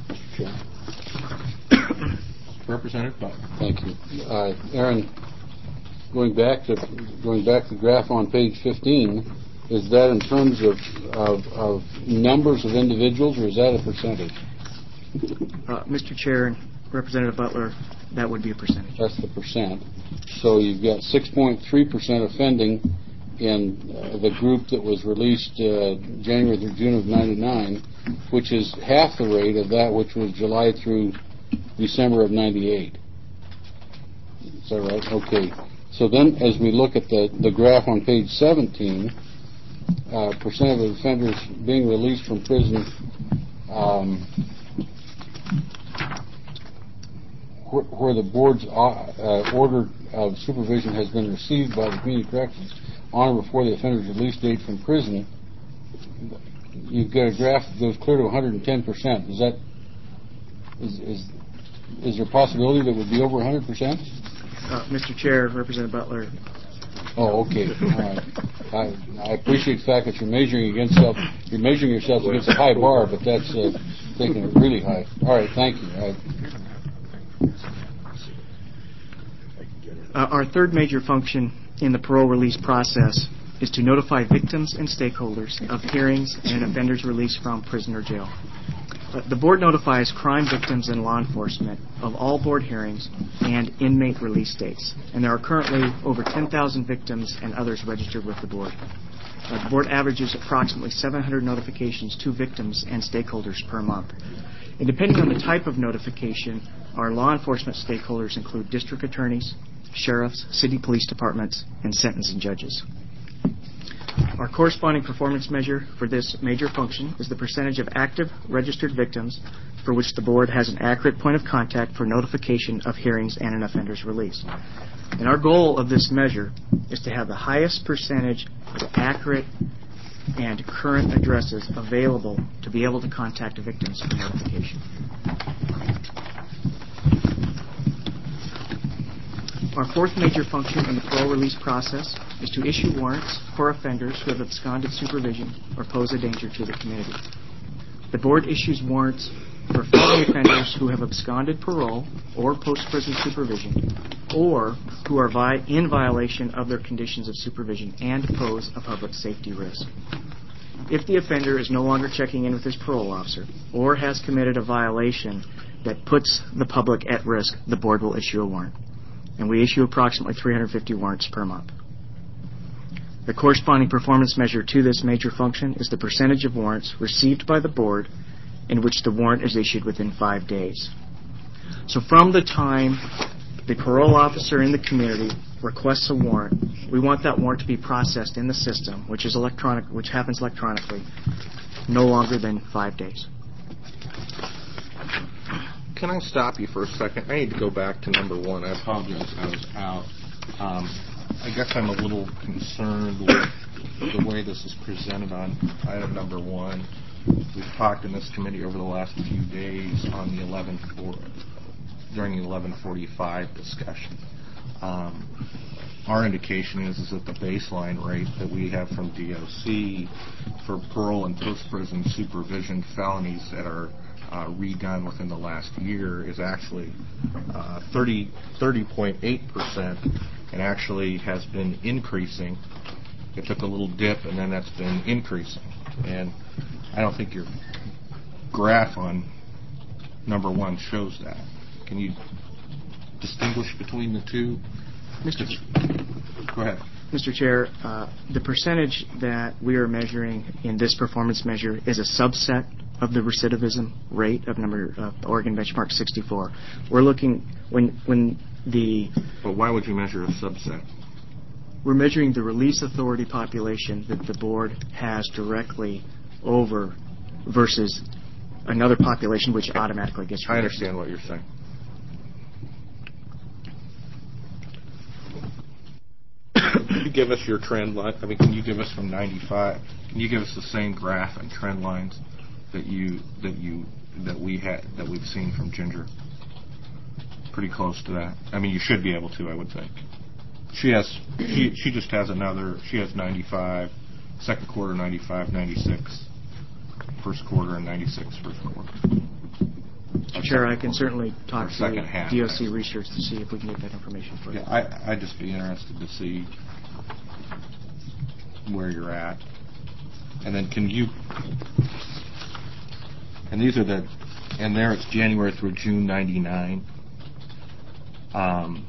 S1: Representative Butler.
S5: Thank you. Uh, Aaron, going back to going back to the graph on page fifteen, is that in terms of, of, of numbers of individuals, or is that a percentage?
S6: Uh, Mister Chair and Representative Butler, that would be a percentage.
S5: That's the percent. So you've got six point three percent offending in uh, the group that was released uh, January through June of ninety-nine, which is half the rate of that which was July through December of ninety-eight. Is that right? Okay. So then, as we look at the, the graph on page seventeen, uh, percent of offenders being released from prison, um, where, where the board's uh, order of supervision has been received by the Community Corrections on or before the offender's release date from prison, you've got a graph that goes clear to one hundred ten percent. Is that is is is there a possibility that would be over one hundred percent?
S6: Uh, Mister Chair, Representative Butler.
S5: Oh, okay. All right. I, I appreciate the fact that you're measuring against self, you're measuring yourself against a high bar, but that's uh, taking it really high. All right, thank you. I,
S6: Uh, our third major function in the parole release process is to notify victims and stakeholders of hearings and an offender's release from prison or jail. Uh, the board notifies crime victims and law enforcement of all board hearings and inmate release dates, and there are currently over ten thousand victims and others registered with the board. Uh, the board averages approximately seven hundred notifications to victims and stakeholders per month. And depending on the type of notification, our law enforcement stakeholders include district attorneys, sheriffs, city police departments, and sentencing judges. Our corresponding performance measure for this major function is the percentage of active registered victims for which the board has an accurate point of contact for notification of hearings and an offender's release. And our goal of this measure is to have the highest percentage of accurate and current addresses available to be able to contact victims for notification. Our fourth major function in the parole release process is to issue warrants for offenders who have absconded supervision or pose a danger to the community. The board issues warrants for felony offenders who have absconded parole or post-prison supervision or who are vi- in violation of their conditions of supervision and pose a public safety risk. If the offender is no longer checking in with his parole officer or has committed a violation that puts the public at risk, the board will issue a warrant. And we issue approximately three hundred fifty warrants per month. The corresponding performance measure to this major function is the percentage of warrants received by the board in which the warrant is issued within five days. So from the time the parole officer in the community requests a warrant, we want that warrant to be processed in the system, which is electronic, which happens electronically, no longer than five days.
S1: Can I stop you for a second? I need to go back to number one. I apologize. I was out. Um, I guess I'm a little concerned with the way this is presented on item number one. We've talked in this committee over the last few days on the eleven four during the eleven forty-five discussion. Um, our indication is, is that the baseline rate that we have from D O C for parole and post-prison supervision felonies that are uh, redone within the last year is actually uh, thirty point eight percent and actually has been increasing. It took a little dip and then that's been increasing. And I don't think your graph on number one shows that. Can you distinguish between the two?
S6: Mister
S1: Go ahead.
S6: Mister Chair, uh, the percentage that we are measuring in this performance measure is a subset of the recidivism rate of number uh, Oregon benchmark sixty-four. We're looking when when the.
S1: But why would you measure a subset?
S6: We're measuring the release authority population that the board has directly over versus another population which automatically gets released.
S1: I understand what you're saying. Can you give us your trend line? I mean, can you give us from ninety-five? Can you give us the same graph and trend lines that you that you that we had that we've seen from Ginger? Pretty close to that. I mean, you should be able to, I would think. She has. She she just has another. She has ninety-five, second quarter ninety-five, ninety-six, first quarter and ninety-six, first quarter.
S6: Chair, I can certainly talk to
S1: half,
S6: D O C
S1: actually.
S6: research to see if we can get that information for you.
S1: Yeah, I, I'd just be interested to see where you're at. And then can you, and these are the, and there it's January through June ninety-nine. Um,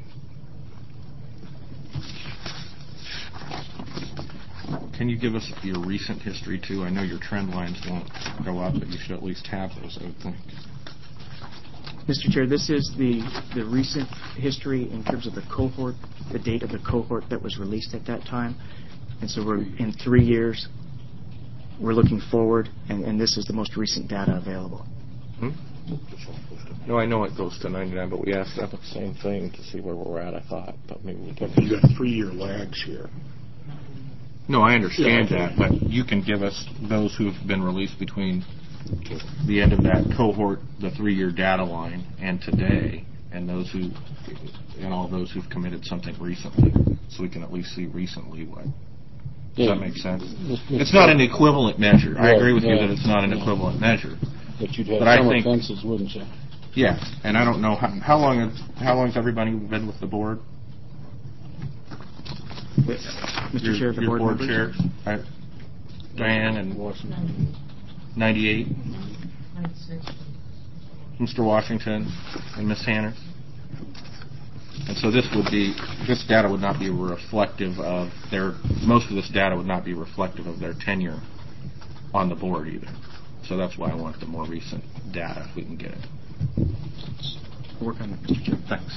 S1: can you give us your recent history too? I know your trend lines won't go up, but you should at least have those, I would think.
S6: Mister Chair, this is the, the recent history in terms of the cohort, the date of the cohort that was released at that time. And so we're in three years, we're looking forward, and, and this is the most recent data available.
S1: Hmm? No, I know it goes to ninety-nine, but we asked that the same thing to see where we're at, I thought. But maybe we can.
S2: You got three-year lags here.
S1: No, I understand
S2: Yeah.
S1: that, but you can give us those who have been released between the end of that cohort, the three-year data line, and today, and those who, and all those who've committed something recently, so we can at least see recently what. Does
S5: Yeah.
S1: that make sense?
S5: It's-
S1: It's not an equivalent measure. I
S5: Right,
S1: agree with you
S5: yeah.
S1: that it's not an
S5: Yeah.
S1: equivalent measure.
S5: But you'd have
S1: But I
S5: some
S1: think-
S5: offenses, wouldn't you?
S1: Yeah, and I don't know how, how long. Have, how long has everybody been with the board?
S6: Mister
S1: Your,
S6: Chair, the
S1: your
S6: board,
S1: board
S6: members?
S1: chair, I, Diane and ninety-eight, Mister Washington and Miss Hanner. And so this would be, this data would not be reflective of their, most of this data would not be reflective of their tenure on the board either. So that's why I want the more recent data if we can get it.
S6: We'll work on that, Mister Chair.
S1: Thanks.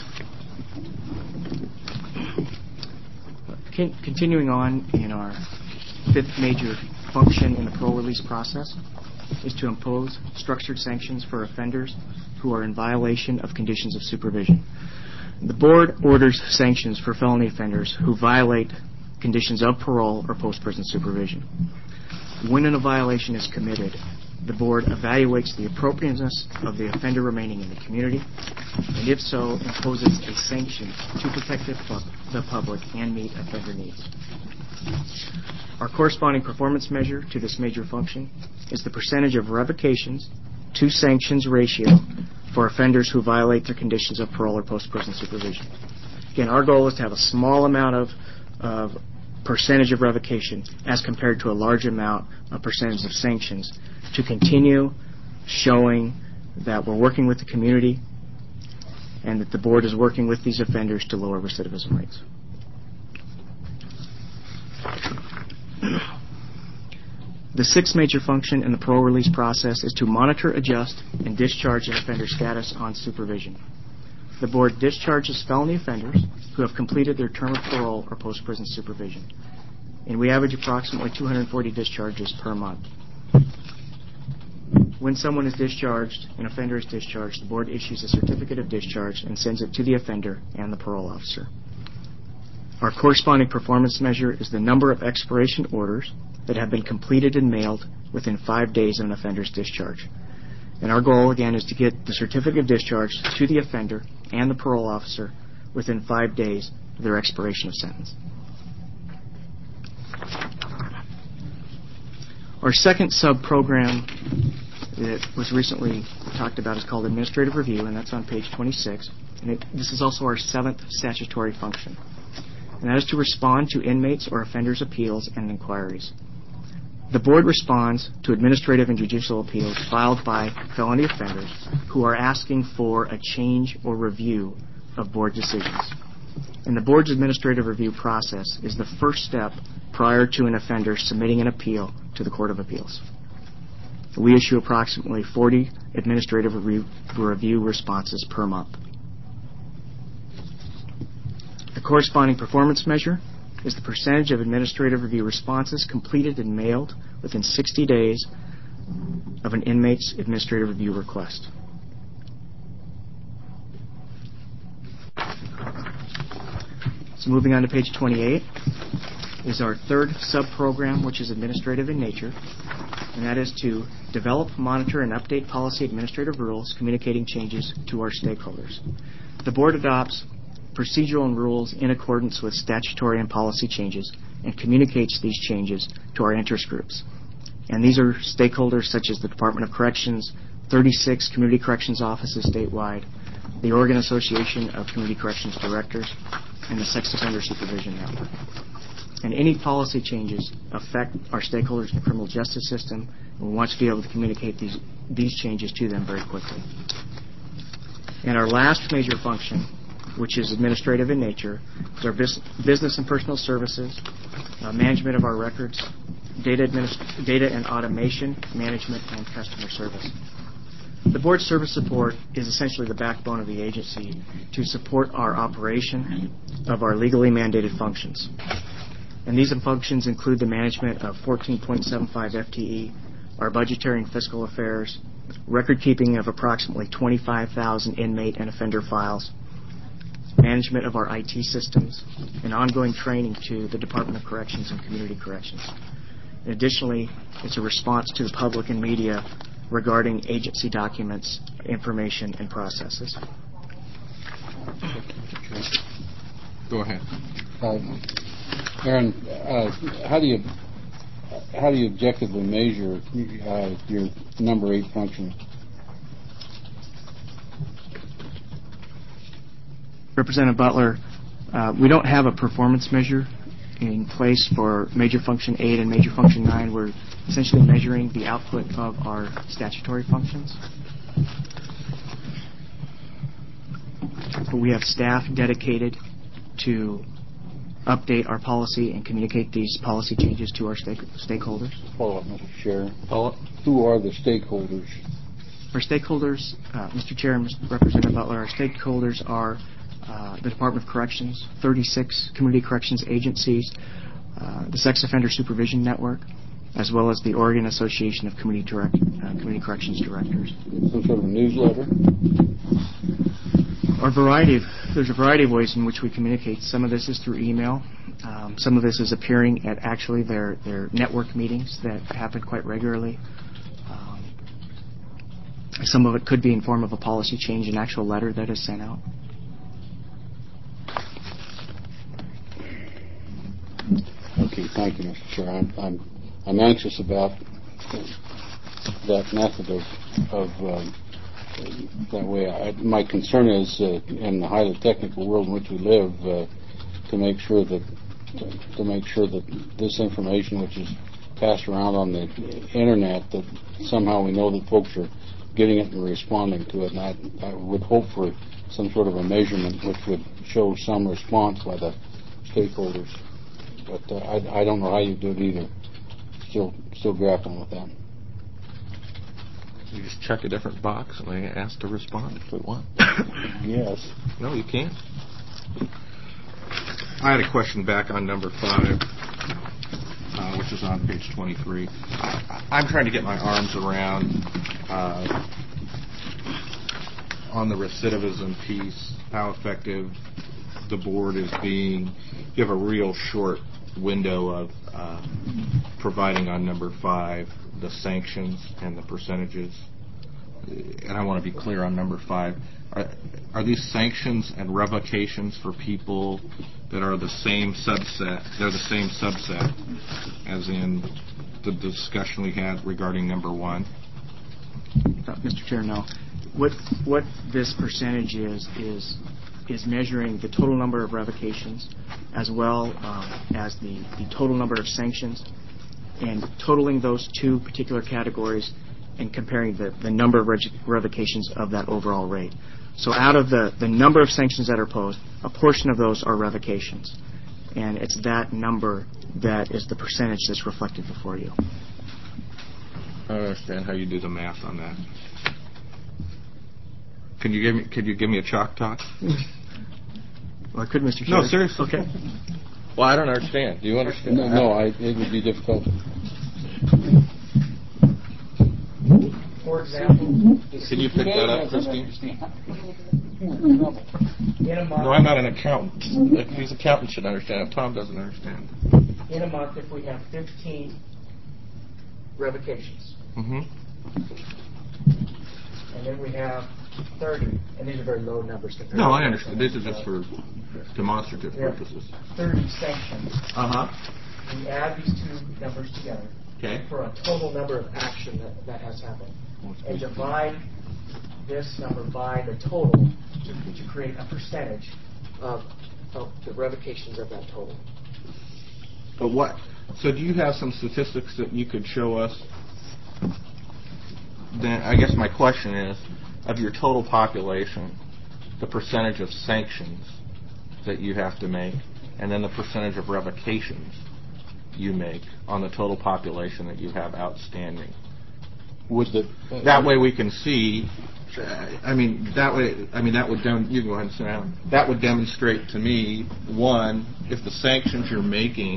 S6: Con- continuing on in our fifth major function in the parole release process is to impose structured sanctions for offenders who are in violation of conditions of supervision. The board orders sanctions for felony offenders who violate conditions of parole or post-prison supervision. When a violation is committed, the board evaluates the appropriateness of the offender remaining in the community, and if so, imposes a sanction to protect the, pu- the public and meet offender needs. Our corresponding performance measure to this major function is the percentage of revocations to sanctions ratio for offenders who violate their conditions of parole or post-prison supervision. Again, our goal is to have a small amount of, of percentage of revocation as compared to a large amount of percentage of sanctions to continue showing that we're working with the community and that the board is working with these offenders to lower recidivism rates. The sixth major function in the parole release process is to monitor, adjust, and discharge an offender's status on supervision. The board discharges felony offenders who have completed their term of parole or post-prison supervision, and we average approximately two hundred forty discharges per month. When someone is discharged, an offender is discharged, the board issues a certificate of discharge and sends it to the offender and the parole officer. Our corresponding performance measure is the number of expiration orders that have been completed and mailed within five days of an offender's discharge. And our goal, again, is to get the certificate of discharge to the offender and the parole officer within five days their expiration of sentence. Our second sub-program that was recently talked about is called Administrative Review, and that's on page twenty-six. And it, this is also our seventh statutory function. And that is to respond to inmates or offenders' appeals and inquiries. The Board responds to administrative and judicial appeals filed by felony offenders who are asking for a change or review of Board decisions. And the Board's administrative review process is the first step prior to an offender submitting an appeal to the Court of Appeals. We issue approximately forty administrative review, review responses per month. The corresponding performance measure is the percentage of administrative review responses completed and mailed within sixty days of an inmate's administrative review request. So moving on to page twenty-eight is our third sub-program, which is administrative in nature, and that is to develop, monitor, and update policy administrative rules communicating changes to our stakeholders. The Board adopts procedural and rules in accordance with statutory and policy changes and communicates these changes to our interest groups. And these are stakeholders such as the Department of Corrections, thirty-six community corrections offices statewide, the Oregon Association of Community Corrections Directors, and the Sex Offender Supervision Network. And any policy changes affect our stakeholders in the criminal justice system, and we want to be able to communicate these, these changes to them very quickly. And our last major function, which is administrative in nature, is our bus- business and personal services, uh, management of our records, data, administ- data and automation, management, and customer service. The Board service support is essentially the backbone of the agency to support our operation of our legally mandated functions. And these functions include the management of fourteen point seven five F T E, our budgetary and fiscal affairs, record keeping of approximately twenty-five thousand inmate and offender files, management of our I T systems, and ongoing training to the Department of Corrections and Community Corrections. And additionally, it's a response to the public and media regarding agency documents, information, and processes.
S1: Go ahead.
S5: Um, Aaron, uh, how do you how do you objectively measure uh, your number eight function?
S6: Representative Butler, uh, we don't have a performance measure in place for major function eight and major function nine. We're essentially measuring the output of our statutory functions. But we have staff dedicated to update our policy and communicate these policy changes to our stake- stakeholders.
S5: Follow up, Mister Chair.
S1: Follow up.
S5: Who are the stakeholders?
S6: Our stakeholders, uh, Mister Chair and Mister Representative Butler, our stakeholders are uh, the Department of Corrections, thirty-six community corrections agencies, uh, the Sex Offender Supervision Network, as well as the Oregon Association of Community, Direct, uh, Community Corrections Directors.
S5: Some sort of a newsletter?
S6: Our variety of, there's a variety of ways in which we communicate. Some of this is through email. Um, some of this is appearing at actually their, their network meetings that happen quite regularly. Um, some of it could be in form of a policy change, an actual letter that is sent out.
S5: Okay, thank you, Mister Chair. I'm I'm, I'm anxious about that method of of um, that way. I, my concern is uh, in the highly technical world in which we live, uh, to make sure that to, to make sure that this information, which is passed around on the internet, that somehow we know that folks are getting it and responding to it. And I, I would hope for some sort of a measurement which would show some response by the stakeholders. But uh, I, I don't know how you do it either. Still, still grappling with that.
S1: You just check a different box and they ask to respond if we want.
S5: Yes.
S1: No, you can't. I had a question back on number five, uh, which is on page twenty-three. I, I'm trying to get my arms around uh, on the recidivism piece, how effective the board is being. You have a real short window of uh, providing on number five the sanctions and the percentages. and I want to be clear on number five, are, are these sanctions and revocations for people that are the same subset, they're the same subset as in the discussion we had regarding number one?
S6: Uh, Mister Chair, no. What what this percentage is is is measuring the total number of revocations as well um, as the, the total number of sanctions, and totaling those two particular categories and comparing the, the number of reg- revocations of that overall rate. So out of the, the number of sanctions that are posed, a portion of those are revocations. And it's that number that is the percentage that's reflected before you.
S1: I don't understand how you do the math on that. Can you give me could you give me a chalk talk?
S6: Well, I could, Mister Chair.
S1: No, seriously.
S6: Okay.
S1: Well, I don't understand. Do you understand?
S5: No, no I, it would be difficult.
S6: For example,
S1: Can you pick that up, Christine?
S6: in a month,
S1: No, I'm not an accountant. These accountants should understand. Tom doesn't understand.
S6: in a month, if we have fifteen revocations,
S1: Mm-hmm.
S6: and then we have thirty, and these are very low numbers compared
S1: No,
S6: to
S1: I understand. This is just for demonstrative
S6: Yeah.
S1: purposes.
S6: thirty sanctions.
S1: Uh-huh.
S6: We add these two numbers together
S1: Okay.
S6: for a total number of action that, that has happened, and divide this number by the total to, to create a percentage of, of the revocations of that total.
S1: But what? So do you have some statistics that you could show us? Then I guess my question is, of your total population, the percentage of sanctions that you have to make, and then the percentage of revocations you make on the total population that you have outstanding.
S5: Would the uh,
S1: That way we can see. I mean, that way. I mean, that would. Dem- you can go ahead and sit down. That would demonstrate to me, one, if the sanctions you're making,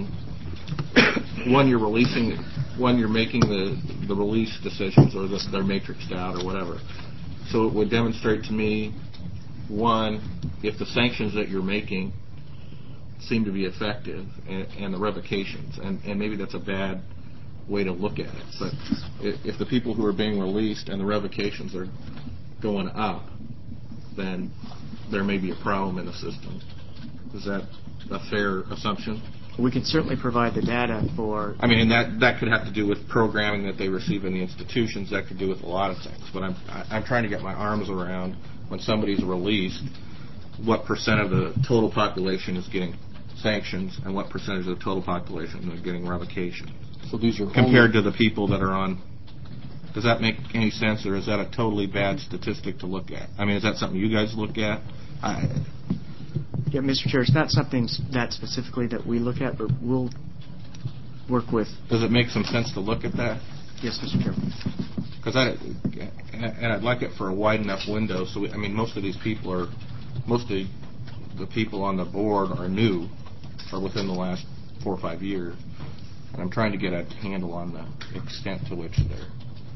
S1: one you're releasing, one you're making the the release decisions, or the, they're matrixed out, or whatever. So it would demonstrate to me, one, if the sanctions that you're making seem to be effective, and, and the revocations, and, and maybe that's a bad way to look at it, but if, if the people who are being released and the revocations are going up, then there may be a problem in the system. Is that a fair assumption?
S6: We can certainly provide the data for...
S1: I mean, and that, that could have to do with programming that they receive in the institutions. That could do with a lot of things. But I'm I, I'm trying to get my arms around, when somebody's released, what percent of the total population is getting sanctions and what percentage of the total population is getting revocation.
S5: So these are
S1: compared
S5: only,
S1: to the people that are on. Does that make any sense, or is that a totally bad statistic to look at? I mean, is that something you guys look at? I,
S6: Yeah, Mister Chair, it's not something that specifically that we look at, but we'll work with...
S1: Does it make some sense to look at that?
S6: Yes, Mister Chair.
S1: Because I, and I'd like it for a wide enough window, so we, I mean, most of these people are, most of the people on the board are new, or within the last four or five years, and I'm trying to get a handle on the extent to which they're.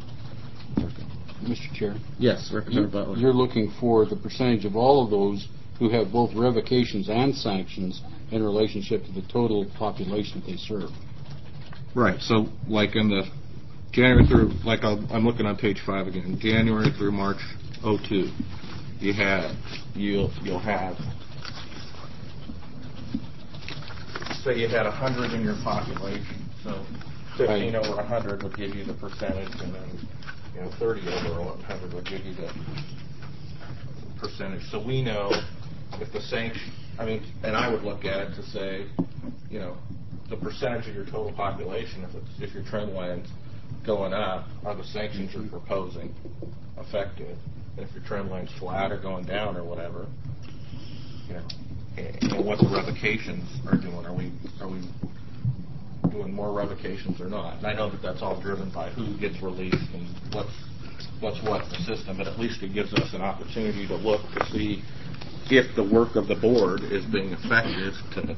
S5: Mister Chair.
S1: Yes,
S5: You,
S1: Representative Butler.
S5: you're looking for the percentage of all of those who have both revocations and sanctions in relationship to the total population that they serve.
S1: Right. So, like in the January through, like I'll, I'm looking on page five again. January through March oh two, you had you'll you'll have. Say you had a hundred in your population, so fifteen
S5: Right.
S1: over a hundred would give you the percentage, and then you know thirty over a hundred would give you the percentage. So we know if the sanction, I mean, and I would look at it to say, you know, the percentage of your total population, if it's, if your trend line's going up, are the sanctions you're proposing effective? And if your trend line's flat or going down or whatever, you know, and, and what the revocations are doing. Are we are we doing more revocations or not? And I know that that's all driven by who gets released and what's what's what in the system, but at least it gives us an opportunity to look to see if the work of the board is being effective to,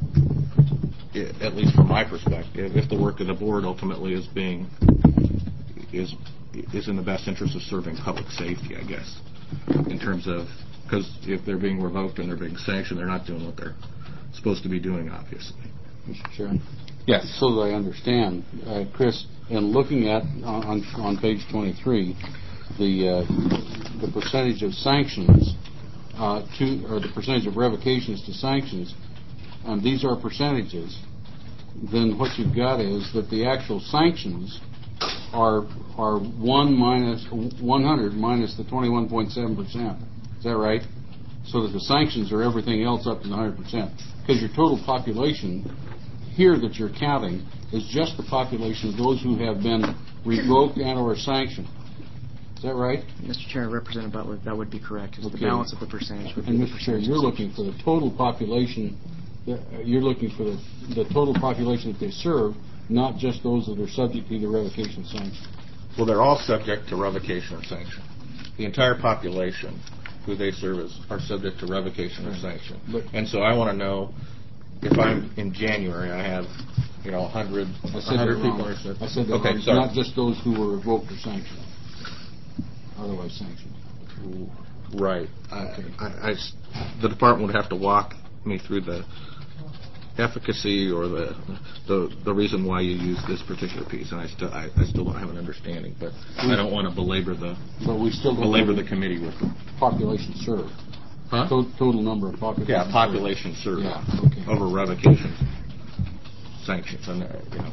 S1: at least from my perspective, if the work of the board ultimately is being is is in the best interest of serving public safety, I guess, in terms of, because if they're being revoked and they're being sanctioned, they're not doing what they're supposed to be doing, obviously.
S5: Mister Chair.
S1: Yes.
S5: So that I understand, uh, Chris, in looking at on on page twenty-three, the uh, the percentage of sanctions uh, to, or the percentage of revocations to sanctions, and these are percentages, then what you've got is that the actual sanctions are are one minus one hundred minus the twenty-one point seven percent. Is that right? So that the sanctions are everything else up to the one hundred percent. Because your total population here that you're counting is just the population of those who have been revoked and or sanctioned. Is that right?
S6: Mister Chair, Representative Butler, that would be correct. It's
S5: Okay.
S6: the balance of the percentage. Would be
S5: And
S6: the
S5: Mister Chair,
S6: percentage
S5: you're
S6: of
S5: looking for the total population. uh, You're looking for the the total population that they serve, not just those that are subject to the revocation sanction.
S1: Well, they're all subject to revocation or sanction. The entire population who they service are subject to revocation or sanction.
S5: But-
S1: And so I want to know if I'm in January, I have, you know, one hundred,
S5: I said that
S1: people
S5: wrong.
S1: are subject.
S5: I said that
S1: Okay,
S5: wrong.
S1: sorry.
S5: Not just those who were revoked or sanctioned, otherwise sanctioned.
S1: Right. I-
S5: Okay.
S1: I- I s- the department would have to walk me through the efficacy or the the, the reason why you use this particular piece, and I still I, I still don't have an understanding, but I don't want to belabor the
S5: But we still don't
S1: belabor
S5: know
S1: the committee with it.
S5: population served.
S1: Huh?
S5: To- Total number of population.
S1: Yeah, population served
S5: Yeah, okay.
S1: over revocation sanctions, and uh, you know.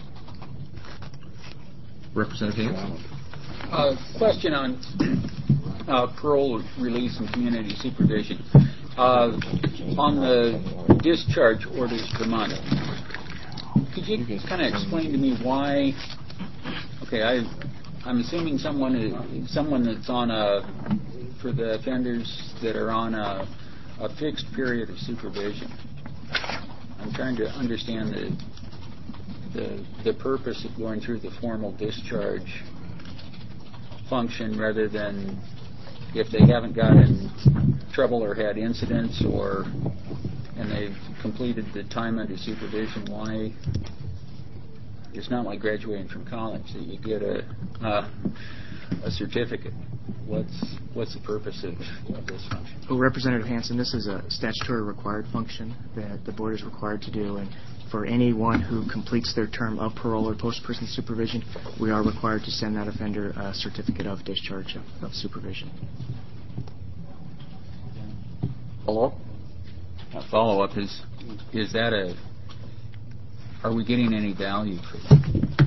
S1: Representative Hanson?
S7: Uh, question on uh, parole, release, and community supervision. Uh, on the discharge orders per month, could you kind of explain to me why? Okay, I, I'm assuming someone who, someone that's on a, for the offenders that are on a, a fixed period of supervision. I'm trying to understand the the the purpose of going through the formal discharge function rather than if they haven't got in trouble or had incidents or and they've completed the time under supervision. Why? It's not like graduating from college that you get a uh, a certificate. What's what's the purpose of, of this function?
S6: Well, Representative Hanson, this is a statutory required function that the board is required to do, and for anyone who completes their term of parole or post-prison supervision, we are required to send that offender a certificate of discharge of, of supervision.
S7: Follow-up? A follow-up is, is that a, are we getting any value for that?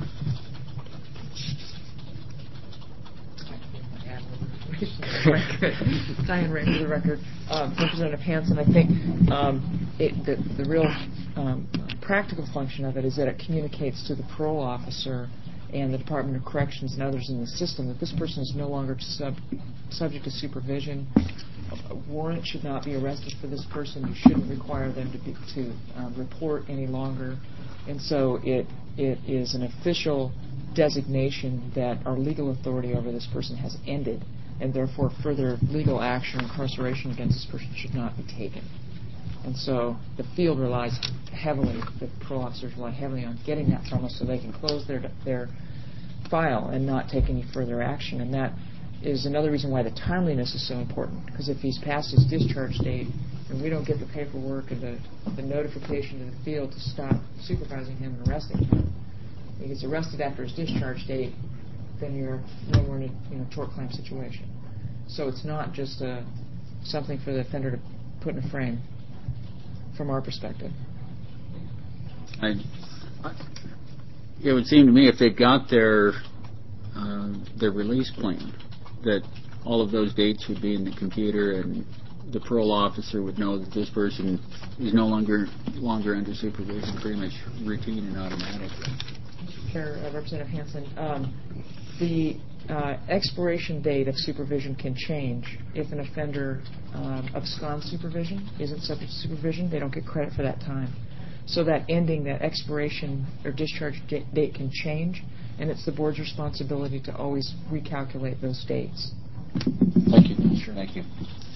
S3: Diane Ray, for the record. Um, Representative Hanson, I think um, it, the, the real um, practical function of it is that it communicates to the parole officer and the Department of Corrections and others in the system that this person is no longer sub, subject to supervision. A warrant should not be arrested for this person. You shouldn't require them to be, to um, report any longer. And so it it is an official designation that our legal authority over this person has ended, and therefore further legal action or incarceration against this person should not be taken. And so the field relies heavily, the parole officers rely heavily on getting that from us so they can close their their file and not take any further action. And that is another reason why the timeliness is so important, because if he's past his discharge date and we don't get the paperwork and the, the notification to the field to stop supervising him and arresting him, if he gets arrested after his discharge date, then you're then we're in a you know, tort claim situation. So it's not just a, something for the offender to put in a frame from our perspective.
S7: I, I, it would seem to me if they've got their uh, their release plan, that all of those dates would be in the computer, and the parole officer would know that this person is no longer longer under supervision, pretty much routine and automatic.
S3: Chair, uh, Representative Hanson, um, the uh, expiration date of supervision can change if an offender um, absconds supervision, isn't subject to supervision. They don't get credit for that time. So that ending, that expiration or discharge d- date can change, and it's the board's responsibility to always recalculate those dates.
S5: Thank you.
S7: Sure. Thank you.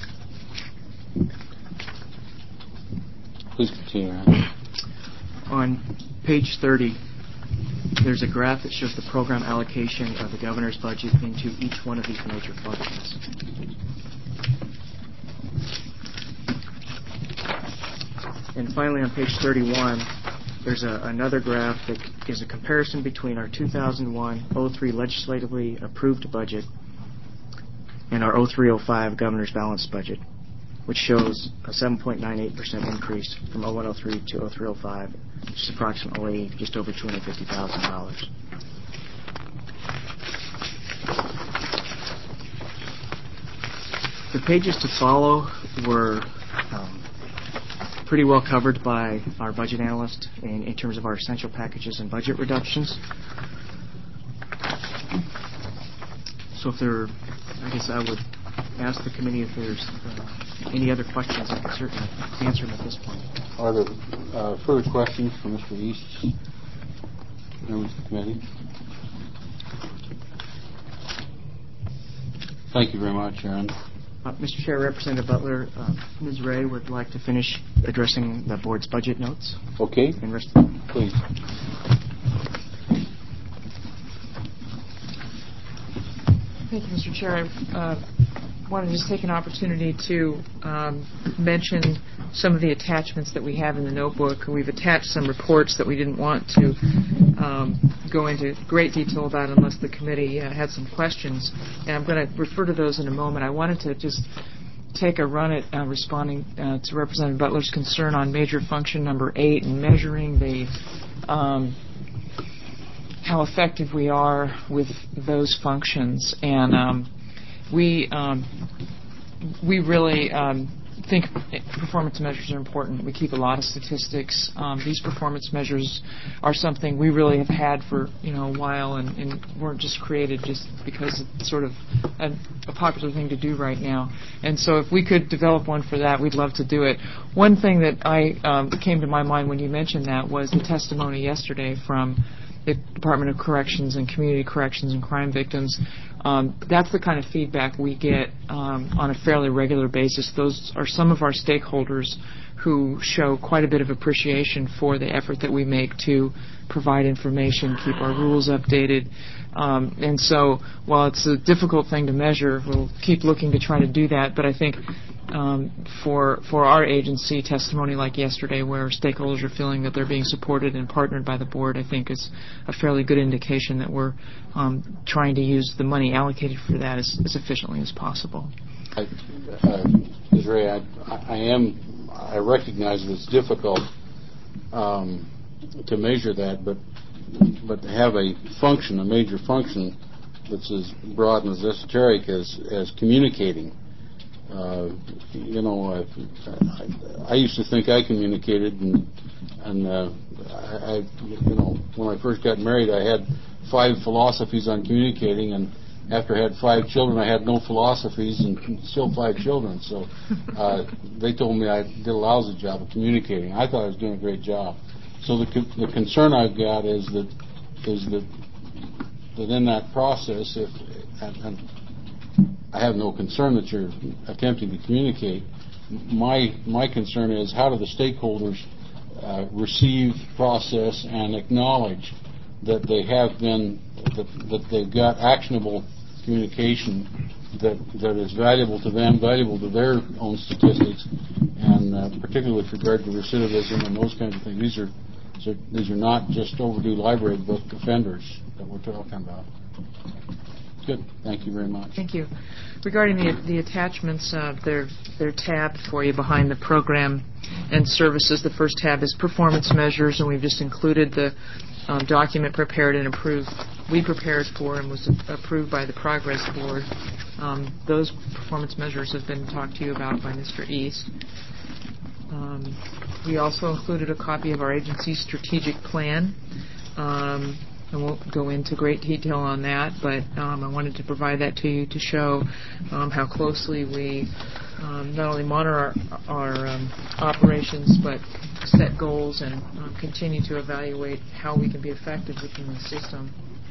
S5: Please continue.
S6: On page thirty, there's a graph that shows the program allocation of the governor's budget into each one of these major functions. And finally, on page thirty-one, there's a, another graph that is a comparison between our two thousand one oh three legislatively approved budget and our oh three oh five Governor's Balanced Budget, which shows a seven point nine eight percent increase from oh one oh three to oh three oh five, which is approximately just over two hundred fifty thousand dollars. The pages to follow were um, pretty well covered by our budget analyst in, in terms of our essential packages and budget reductions. So if there, I guess I would ask the committee if there's uh, any other questions. I can certainly answer them at this point.
S5: Are there uh, further questions for Mister East, members of the committee? Thank you very much, Aaron.
S6: Uh, Mister Chair, Representative Butler, uh, Miz Ray would like to finish addressing the board's budget notes.
S5: Okay,
S6: And rest
S5: please.
S3: Thank you, Mister Chair. I uh, want to just take an opportunity to um, mention some of the attachments that we have in the notebook. We've attached some reports that we didn't want to um, go into great detail about unless the committee uh, had some questions. And I'm going to refer to those in a moment. I wanted to just take a run at uh, responding uh, to Representative Butler's concern on major function number eight and measuring the um, how effective we are with those functions. And um, we um, we really um, think performance measures are important. We keep a lot of statistics. Um, these performance measures are something we really have had for you know a while, and, and weren't just created just because it's sort of a, a popular thing to do right now. And so, if we could develop one for that, we'd love to do it. One thing that I um, came to my mind when you mentioned that was the testimony yesterday from the Department of Corrections and Community Corrections and Crime Victims. Um, that's the kind of feedback we get um, on a fairly regular basis. Those are some of our stakeholders who show quite a bit of appreciation for the effort that we make to provide information, keep our rules updated. Um, and so while it's a difficult thing to measure, we'll keep looking to try to do that. But I think um, for for our agency, testimony like yesterday where stakeholders are feeling that they're being supported and partnered by the board, I think is a fairly good indication that we're um, trying to use the money allocated for that as, as efficiently as possible.
S5: I, uh, Miz Ray, I, I am, I recognize that it's difficult um, to measure that, but but to have a function, a major function that's as broad and as esoteric as, as communicating. Uh, you know, I, I, I used to think I communicated, and and uh, I, I, you know, when I first got married, I had five philosophies on communicating, and after I had five children, I had no philosophies and still five children. So uh, they told me I did a lousy job of communicating. I thought I was doing a great job. So the the concern I've got is that is that that in that process, if and, and I have no concern that you're attempting to communicate. My my concern is how do the stakeholders uh, receive, process, and acknowledge that they have been that, that they've got actionable communication that that is valuable to them, valuable to their own statistics, and uh, particularly with regard to recidivism and those kinds of things. These are so these are not just overdue library book offenders that we're talking about. Good. Thank you very much.
S3: Thank you. Regarding the the attachments, uh, they're they're tabbed for you behind the program and services. The first tab is performance measures, and we've just included the um, document prepared and approved. We prepared for and was approved by the Progress Board. Um, those performance measures have been talked to you about by Mister East. Um, we also included a copy of our agency's strategic plan. Um, I won't go into great detail on that, but um, I wanted to provide that to you to show um, how closely we um, not only monitor our, our um, operations, but set goals and um, continue to evaluate how we can be effective within the system.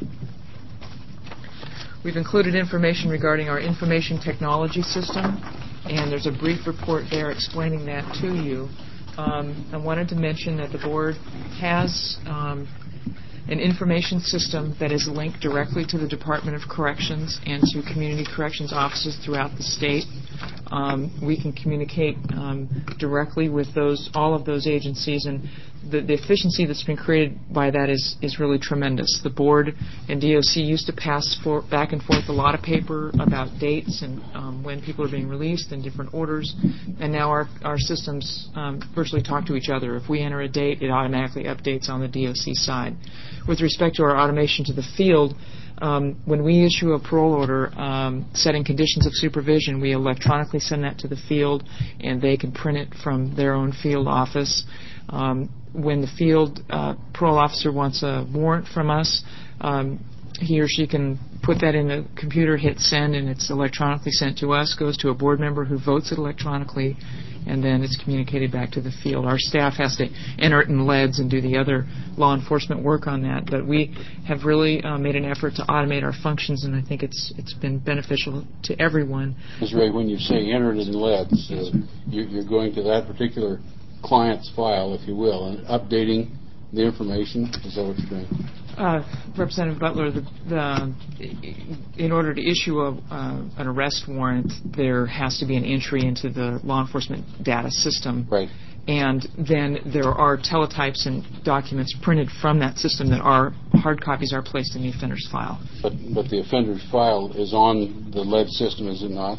S3: We've included information regarding our information technology system, and there's a brief report there explaining that to you. Um, I wanted to mention that the board has um, an information system that is linked directly to the Department of Corrections and to community corrections offices throughout the state. Um, we can communicate um, directly with those, all of those agencies, and the, the efficiency that's been created by that is, is really tremendous. The board and D O C used to pass for, back and forth a lot of paper about dates and um, when people are being released and different orders, and now our, our systems um, virtually talk to each other. If we enter a date, it automatically updates on the D O C side. With respect to our automation to the field, Um, when we issue a parole order um, setting conditions of supervision, we electronically send that to the field, and they can print it from their own field office. Um, when the field uh, parole officer wants a warrant from us, um, he or she can put that in the computer, hit send, and it's electronically sent to us, goes to a board member who votes it electronically, and then it's communicated back to the field. Our staff has to enter it in L E Ds and do the other law enforcement work on that, but we have really uh, made an effort to automate our functions, and I think it's it's been beneficial to everyone.
S5: Miz Ray, when you say enter it in L E Ds, uh, you, you're going to that particular client's file, if you will, and updating the information. Is that what you're doing?
S3: Uh, Representative Butler, the, the, in order to issue a, uh, an arrest warrant, there has to be an entry into the law enforcement data system.
S5: Right.
S3: And then there are teletypes and documents printed from that system that are hard copies are placed in the offender's file.
S5: But but the offender's file is on the L E D system, is it not?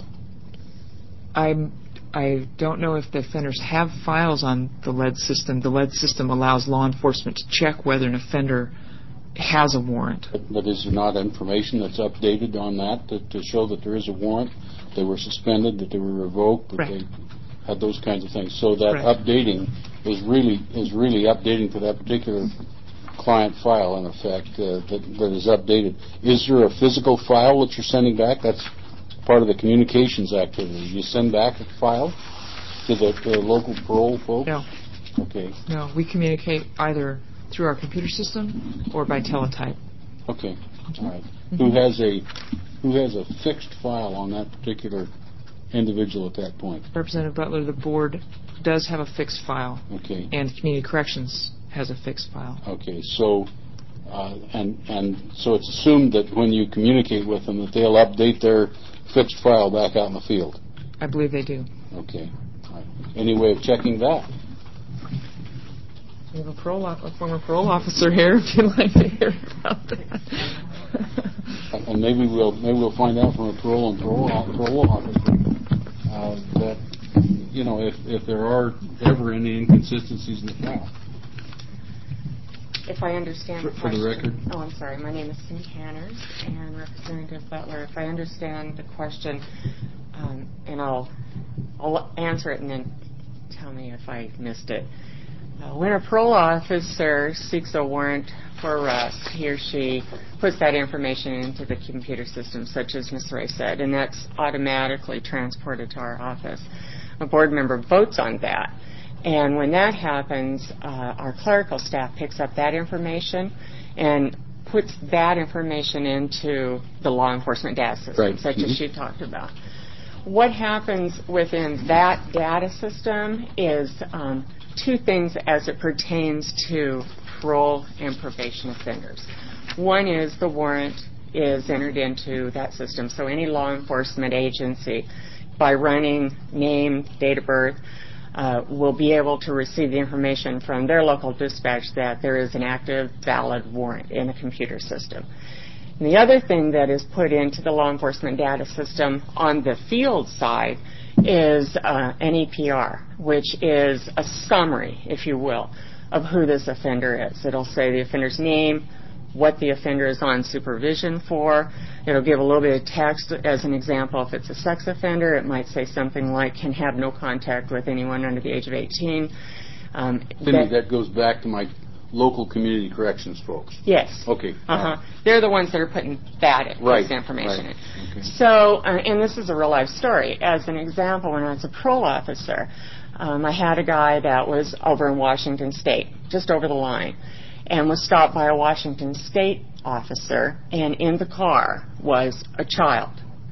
S3: I'm, I don't know if the offenders have files on the L E D system. The L E D system allows law enforcement to check whether an offender has a warrant.
S5: But, but is there not information that's updated on that to, to show that there is a warrant, they were suspended, that they were revoked, that
S3: Correct.
S5: they had those kinds of things? So that
S3: Correct.
S5: updating is really is really updating to that particular client file, in effect, uh, that, that is updated. Is there a physical file that you're sending back? That's part of the communications activity. You send back a file to the, to the local parole folks?
S3: No.
S5: Okay.
S3: No, we communicate either through our computer system or by teletype.
S5: Okay. All right. Who has a who has a fixed file on that particular individual at that point?
S3: Representative Butler, the board does have a fixed file.
S5: Okay.
S3: And Community Corrections has a fixed file.
S5: Okay. So, uh, and and so it's assumed that when you communicate with them that they'll update their fixed file back out in the field.
S3: I believe they do.
S5: Okay. All right. Any way of checking that?
S3: We have a, parole, a former parole officer here if you'd like to hear about that.
S5: And maybe we'll maybe we'll find out from a parole and parole, parole officer uh, that, you know, if, if there are ever any inconsistencies in the file.
S8: If I understand
S5: For,
S8: the
S5: for
S8: question.
S5: the record.
S8: Oh, I'm sorry. My name is Cindy Hanners, and Representative Butler, if I understand the question, um, and I'll, I'll answer it and then tell me if I missed it. Uh, when a parole officer seeks a warrant for arrest, he or she puts that information into the computer system, such as Miz Ray said, and that's automatically transported to our office. A board member votes on that. And when that happens, uh, our clerical staff picks up that information and puts that information into the law enforcement data system,
S5: right.
S8: such
S5: mm-hmm.
S8: as she talked about. What happens within that data system is um, two things as it pertains to parole and probation offenders. One is the warrant is entered into that system, so any law enforcement agency, by running name, date of birth, Uh, will be able to receive the information from their local dispatch that there is an active, valid warrant in the computer system. And the other thing that is put into the law enforcement data system on the field side is uh, an E P R, which is a summary, if you will, of who this offender is. It'll say the offender's name, what the offender is on supervision for. It'll give a little bit of text as an example. If it's a sex offender, it might say something like, can have no contact with anyone under the age of eighteen. Um,
S5: Cindy, that, that goes back to my local community corrections folks.
S8: Yes.
S5: Okay.
S8: Uh-huh.
S5: Right.
S8: They're the ones that are putting that in,
S5: right.
S8: this information
S5: right.
S8: in.
S5: Okay.
S8: So, uh, and this is a real life story. As an example, when I was a parole officer, um, I had a guy that was over in Washington State, just over the line, and was stopped by a Washington State officer, and in the car was a child.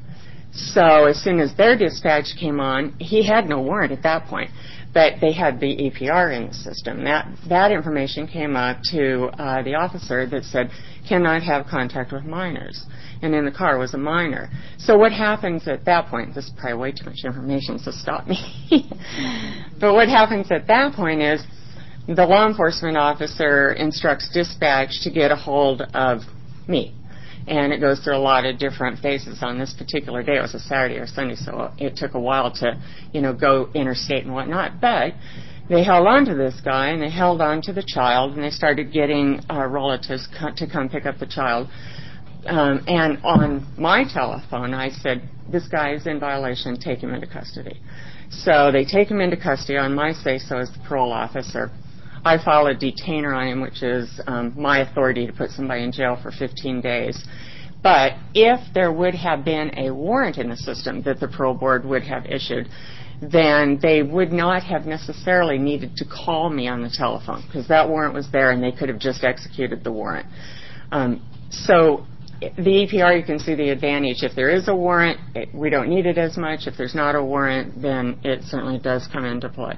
S8: So as soon as their dispatch came on, he had no warrant at that point, but they had the E P R in the system. That that information came up to uh, the officer that said, cannot have contact with minors, and in the car was a minor. So what happens at that point, this is probably way too much information, so stop me. But what happens at that point is, the law enforcement officer instructs dispatch to get a hold of me. And it goes through a lot of different phases. On this particular day, it was a Saturday or Sunday, so it took a while to, you know, go interstate and whatnot. But they held on to this guy, and they held on to the child, and they started getting uh, relatives co- to come pick up the child. Um, and on my telephone, I said, this guy is in violation, take him into custody. So they take him into custody on my say-so as the parole officer. I file a detainer on him, which is um, my authority to put somebody in jail for fifteen days. But if there would have been a warrant in the system that the parole board would have issued, then they would not have necessarily needed to call me on the telephone, because that warrant was there and they could have just executed the warrant. Um, so the E P R, you can see the advantage. If there is a warrant, it, we don't need it as much. If there's not a warrant, then it certainly does come into play.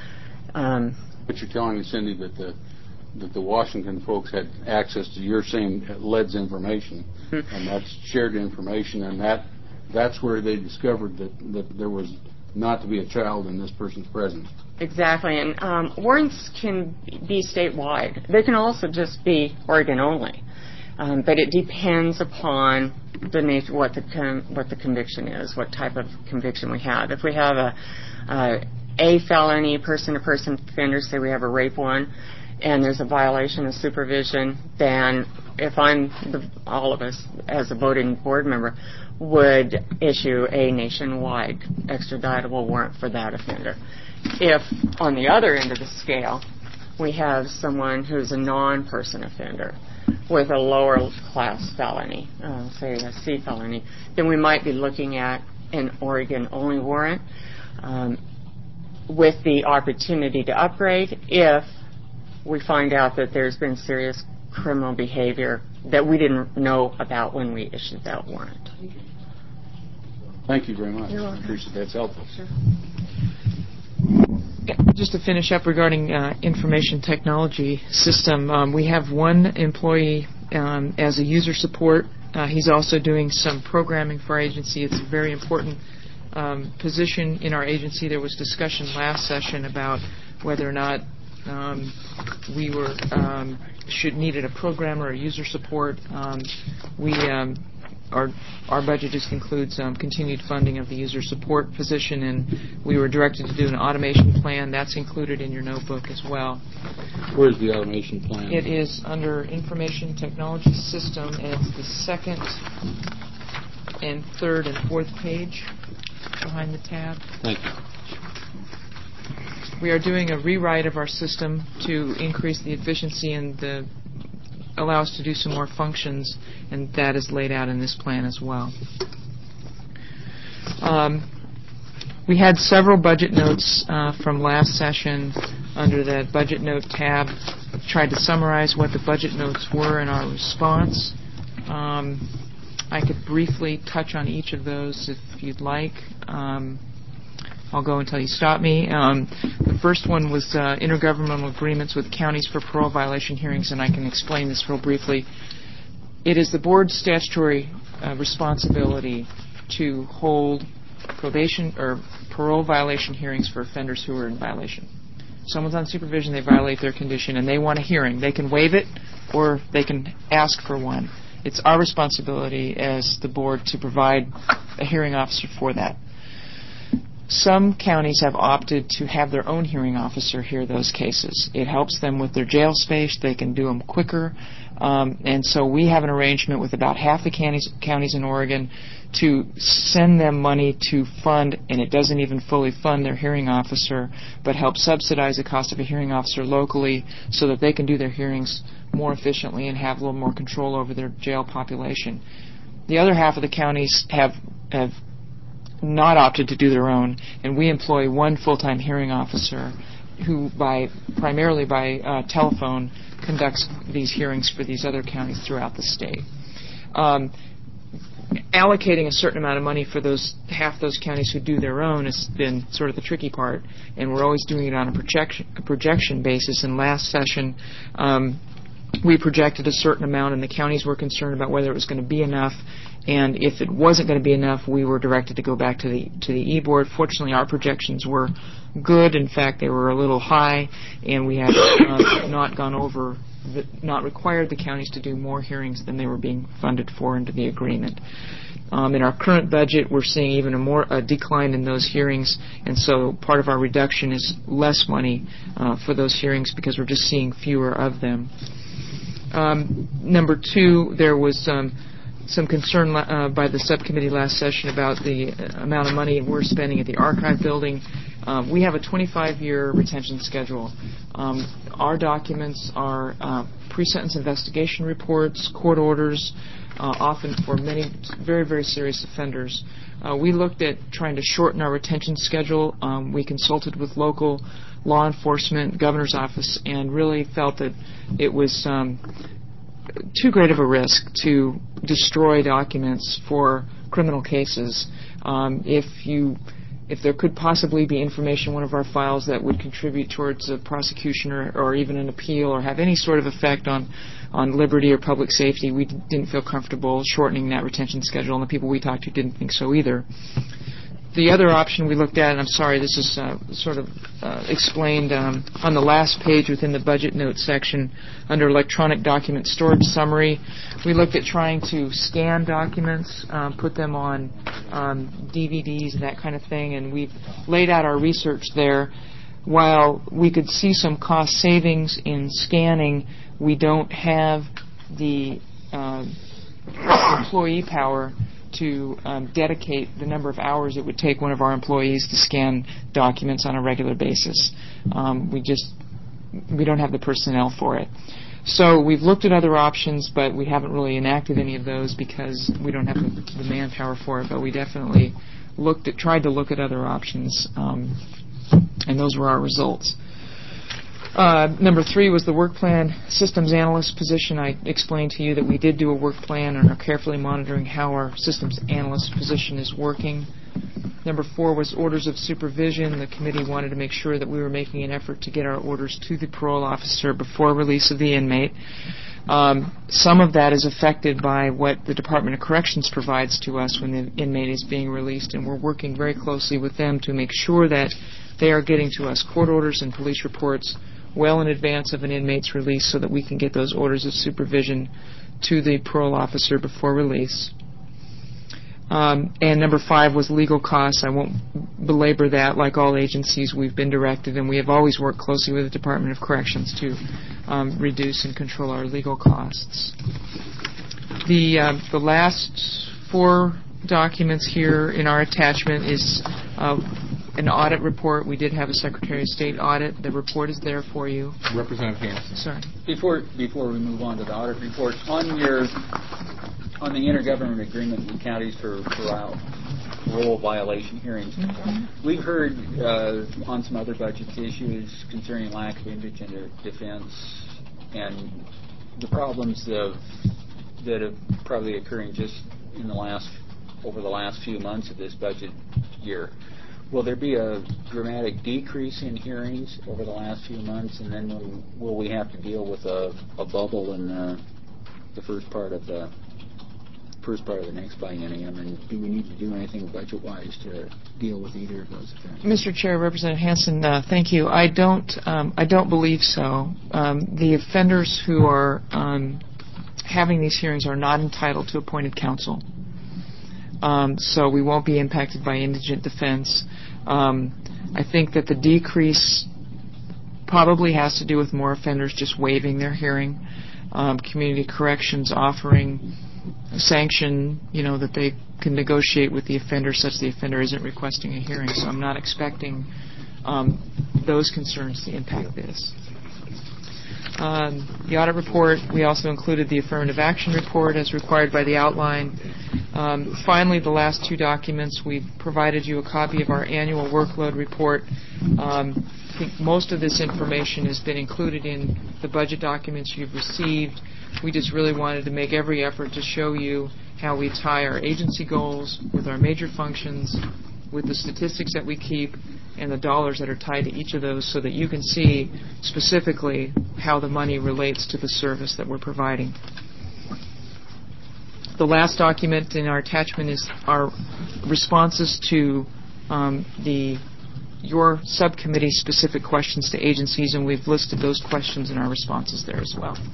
S8: Um,
S5: But you're telling me, Cindy, that the that the Washington folks had access to your same L E D's information, mm-hmm. and that's shared information, and that that's where they discovered that, that there was not to be a child in this person's presence.
S8: Exactly, and um, warrants can be statewide. They can also just be Oregon only, um, but it depends upon the nature, what the con- what the conviction is, what type of conviction we have. If we have a uh, a felony, person-to-person offender, say we have a rape one, and there's a violation of supervision, then if I'm, the, all of us as a voting board member, would issue a nationwide extraditable warrant for that offender. If, on the other end of the scale, we have someone who's a non-person offender with a lower class felony, uh, say a C felony, then we might be looking at an Oregon-only warrant. Um, with the opportunity to upgrade if we find out that there's been serious criminal behavior that we didn't know about when we issued that warrant.
S5: Thank you very much.
S8: You're welcome.
S5: I appreciate that's helpful.
S8: Sure.
S3: Just to finish up regarding uh, information technology system, um, we have one employee um, as a user support. Uh, he's also doing some programming for our agency. It's a very important Um, position in our agency. There was discussion last session about whether or not um, we were um, should needed a programmer or user support. Um, we um, our our budget just includes um, continued funding of the user support position, and we were directed to do an automation plan. That's included in your notebook as well.
S5: Where's the automation plan?
S3: It is under information technology system, and it's the second and third and fourth page behind the tab.
S5: Thank you.
S3: We are doing a rewrite of our system to increase the efficiency and the, allow us to do some more functions, and that is laid out in this plan as well. Um, we had several budget notes uh, from last session under the budget note tab. Tried to summarize what the budget notes were in our response. Um, I could briefly touch on each of those if you'd like. Um, I'll go until you stop me. Um, the first one was uh, intergovernmental agreements with counties for parole violation hearings, and I can explain this real briefly. It is the board's statutory uh, responsibility to hold probation or parole violation hearings for offenders who are in violation. Someone's on supervision, they violate their condition, and they want a hearing. They can waive it, or they can ask for one. It's our responsibility as the board to provide a hearing officer for that. Some counties have opted to have their own hearing officer hear those cases. It helps them with their jail space. They can do them quicker. Um, and so we have an arrangement with about half the counties, counties in Oregon to send them money to fund, and it doesn't even fully fund their hearing officer, but help subsidize the cost of a hearing officer locally so that they can do their hearings more efficiently and have a little more control over their jail population. The other half of the counties have have not opted to do their own, and we employ one full-time hearing officer who, by primarily by uh, telephone, conducts these hearings for these other counties throughout the state. Um, allocating a certain amount of money for those half those counties who do their own has been sort of the tricky part, and we're always doing it on a projection, a projection basis. In last session, um, we projected a certain amount, and the counties were concerned about whether it was going to be enough. And if it wasn't going to be enough, we were directed to go back to the to the E-Board. Fortunately, our projections were good. In fact, they were a little high, and we had uh, not gone over, the, not required the counties to do more hearings than they were being funded for under the agreement. Um, in our current budget, we're seeing even a more a decline in those hearings, and so part of our reduction is less money uh, for those hearings because we're just seeing fewer of them. Um, number two, there was um, some concern uh, by the subcommittee last session about the amount of money we're spending at the archive building. Um, we have a twenty-five year retention schedule. Um, our documents are uh, pre-sentence investigation reports, court orders, uh, often for many very, very serious offenders. Uh, we looked at trying to shorten our retention schedule. Um, we consulted with local law enforcement, governor's office, and really felt that it was um, too great of a risk to destroy documents for criminal cases. Um, if you, if there could possibly be information in one of our files that would contribute towards a prosecution or, or even an appeal or have any sort of effect on, on liberty or public safety, we d- didn't feel comfortable shortening that retention schedule, and the people we talked to didn't think so either. The other option we looked at, and I'm sorry, this is uh, sort of uh, explained um, on the last page within the budget notes section under electronic document storage summary. We looked at trying to scan documents, um, put them on um, D V Ds and that kind of thing, and we've laid out our research there. While we could see some cost savings in scanning, we don't have the uh, employee power to um, dedicate the number of hours it would take one of our employees to scan documents on a regular basis. Um, we just we don't have the personnel for it. So we've looked at other options, but we haven't really enacted any of those because we don't have the, the manpower for it. But we definitely looked at tried to look at other options, um, and those were our results. Uh, number three was the work plan systems analyst position. I explained to you that we did do a work plan and are carefully monitoring how our systems analyst position is working. Number four was orders of supervision. The committee wanted to make sure that we were making an effort to get our orders to the parole officer before release of the inmate. Um, some of that is affected by what the Department of Corrections provides to us when the inmate is being released, and we're working very closely with them to make sure that they are getting to us court orders and police reports well in advance of an inmate's release so that we can get those orders of supervision to the parole officer before release. Um, and number five was legal costs. I won't belabor that. Like all agencies, we've been directed, and we have always worked closely with the Department of Corrections to um, reduce and control our legal costs. The, uh, the last four documents here in our attachment is uh, an audit report. We did have a Secretary of State audit. The report is there for you.
S1: Representative Hanson.
S3: Sorry.
S7: Before before we move on to the audit report, on your on the intergovernmental agreement with counties for parole, parole violation hearings, mm-hmm. we've heard uh, on some other budget issues concerning lack of indigent defense and the problems of, that have probably occurring just in the last over the last few months of this budget year. Will there be a dramatic decrease in hearings over the last few months, and then will, will we have to deal with a, a bubble in the, the first part of the first part of the next biennium? And do we need to do anything budget-wise to deal with either of those effects?
S3: Mister Chair, Representative Hanson, uh, thank you. I don't um, I don't believe so. Um, the offenders who are um, having these hearings are not entitled to appointed counsel. Um, so we won't be impacted by indigent defense. Um, I think that the decrease probably has to do with more offenders just waiving their hearing. Um, community corrections offering a sanction, you know, that they can negotiate with the offender such the offender isn't requesting a hearing. So I'm not expecting um, those concerns to impact this. Um, the audit report, we also included the affirmative action report as required by the outline. Um, finally, the last two documents, we've provided you a copy of our annual workload report. Um, I think most of this information has been included in the budget documents you've received. We just really wanted to make every effort to show you how we tie our agency goals with our major functions with the statistics that we keep and the dollars that are tied to each of those so that you can see specifically how the money relates to the service that we're providing. The last document in our attachment is our responses to um, the your subcommittee specific questions to agencies, and we've listed those questions in our responses there as well.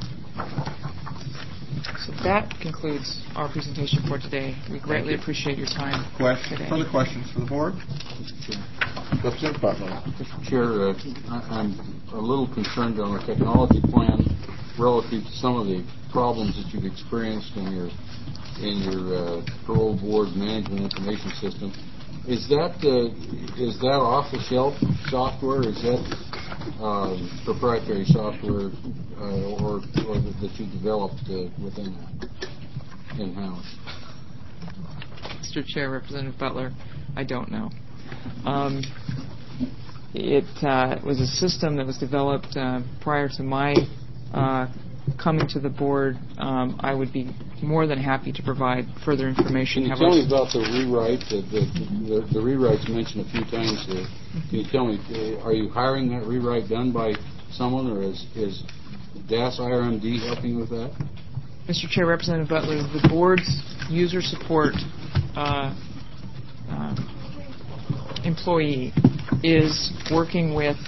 S3: So that concludes our presentation for today. We greatly appreciate your time
S1: Question,
S3: today.
S1: further questions for the board? Representative Butler.
S5: Mister Chair, uh, I- I'm a little concerned on the technology plan relative to some of the problems that you've experienced in your in your uh, parole board management information system. Is that uh, is that off-the-shelf software? Is that um, proprietary software, uh, or or that you developed uh, within that in-house?
S3: Mister Chair, Representative Butler, I don't know. Um, it uh, was a system that was developed uh, prior to my uh, coming to the board. um, I would be more than happy to provide further information.
S5: Can you
S3: Have
S5: tell
S3: our-
S5: me about the rewrite? The, the, the, the rewrite's mentioned a few times here. Can you tell me, uh, are you hiring that rewrite done by someone, or is, is D A S I R M D helping with that?
S3: Mister Chair, Representative Butler, the board's user support uh, uh, employee is working with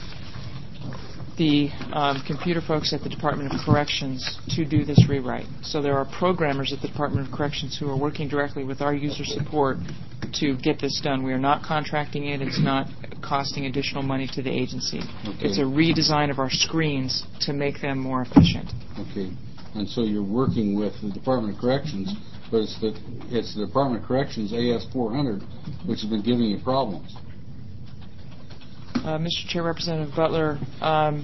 S3: the um, computer folks at the Department of Corrections to do this rewrite. So there are programmers at the Department of Corrections who are working directly with our user support to get this done. We are not contracting it. It's not costing additional money to the agency.
S5: Okay.
S3: It's a redesign of our screens to make them more efficient.
S5: Okay. And so you're working with the Department of Corrections, but it's the, it's the Department of Corrections A S four hundred which has been giving you problems.
S3: Uh, Mister Chair, Representative Butler, um,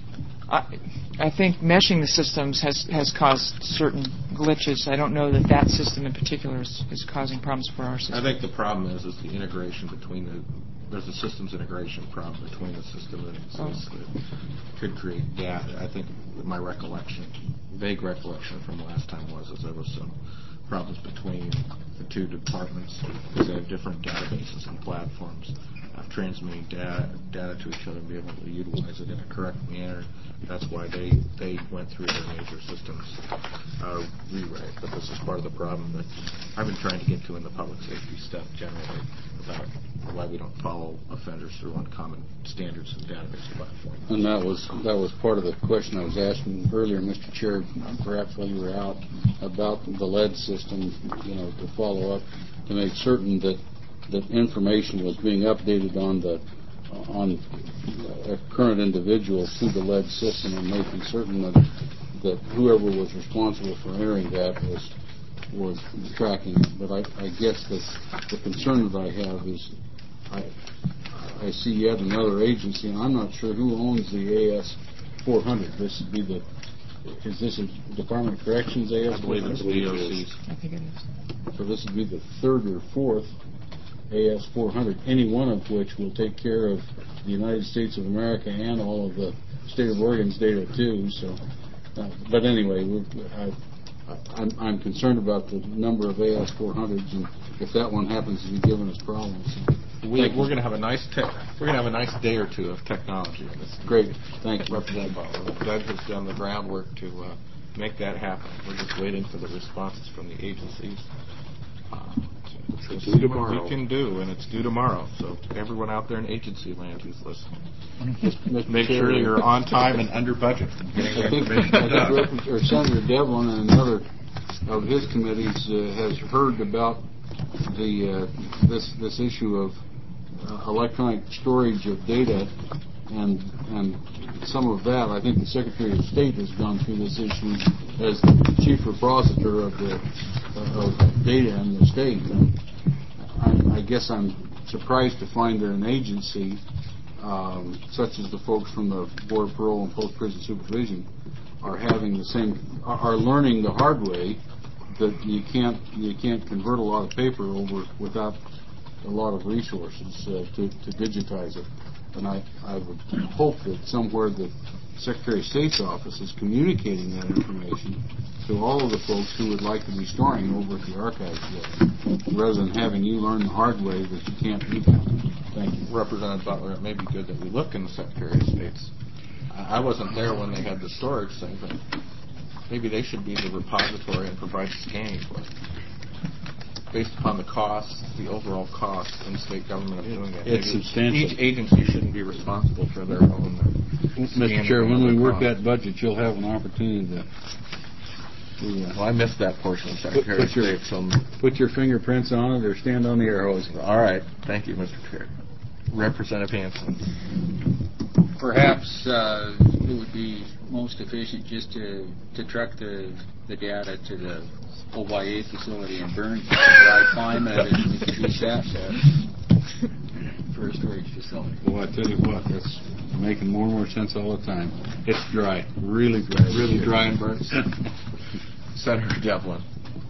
S3: I, I think meshing the systems has, has caused certain glitches. I don't know that that system in particular is, is causing problems for our system.
S1: I think the problem is is the integration between the there's a systems integration problem between the system that exists
S3: Oh.
S1: that could create data. I think my recollection, vague recollection from last time was is there was some problems between the two departments because they have different databases and platforms of transmitting data, data to each other and be able to utilize it in a correct manner. That's why they, they went through their major systems uh, rewrite. But this is part of the problem that I've been trying to get to in the public safety stuff generally about why we don't follow offenders through on common standards and database platforms.
S5: And that was that was part of the question I was asking earlier, Mister Chair, perhaps while you were out, about the lead system, you know, to follow up to make certain that that information was being updated on the on uh, current individuals through the lead system, and making certain that that whoever was responsible for entering that was was tracking it. But I, I guess the the concern that I have is I I see yet another agency, and I'm not sure who owns the A S four hundred. This would be the is this a Department of Corrections A S?
S1: I believe it's D O C's.
S3: I think it is.
S5: So this would be the third or fourth A S four hundred, any one of which will take care of the United States of America and all of the state of Oregon's data too. So, uh, but anyway, we're, I, I'm, I'm concerned about the number of A S four hundreds, and if that one happens to be giving us problems. So,
S1: We, we're going to have a nice te- we're going to have a nice day or two of technology on this.
S5: great, thank you.
S1: Representative Butler. Doug has done the groundwork to uh, make that happen. We're just waiting for the responses from the agencies. Uh, to, to see what
S2: tomorrow.
S1: we can do, and it's due tomorrow. So everyone out there in agency land who's listening,
S5: Mister
S1: make
S5: Chair,
S1: sure you're on time and under budget. Getting
S5: I think,
S1: information
S5: I
S1: to
S5: think
S1: Doug.
S5: Rep- or Senator Devlin and another of his committees uh, has heard about the uh, this this issue of uh, electronic storage of data, and and some of that. I think the Secretary of State has gone through this issue as the chief repositor of the uh, of data in the state. And I, I guess I'm surprised to find that an agency um, such as the folks from the Board of Parole and Post-Prison Supervision are having the same are, are learning the hard way that you can't you can't convert a lot of paper over without a lot of resources uh, to, to digitize it. And I, I would hope that somewhere the Secretary of State's office is communicating that information to all of the folks who would like to be storing over at the archives building, rather than having you learn the hard way that you can't do that. Thank you.
S1: Representative Butler, it may be good that we look in the Secretary of State's. I I wasn't there when they had the storage thing, but maybe they should be the repository and provide scanning for it. Based upon the costs, the overall cost in state government of doing it.
S5: It's
S1: Maybe
S5: substantial.
S1: Each agency shouldn't be responsible for their own.
S5: Mister Chair, when we work that budget, you'll have an opportunity to. to uh,
S1: Well, I missed that portion of Secretary
S5: put, put
S1: of
S5: your,
S1: State. So
S5: put your fingerprints on it or stand on the air hose.
S1: all right. Thank you, Mister Chair. Representative Hanson.
S7: Perhaps uh, it would be most efficient just to, to truck the, the data to the O Y A facility in Burns, dry climate, and we could use that uh, for a storage facility.
S5: Well, I tell you what, that's making more and more sense all the time. It's dry, really dry,
S1: Really dry and burnt. Senator Devlin.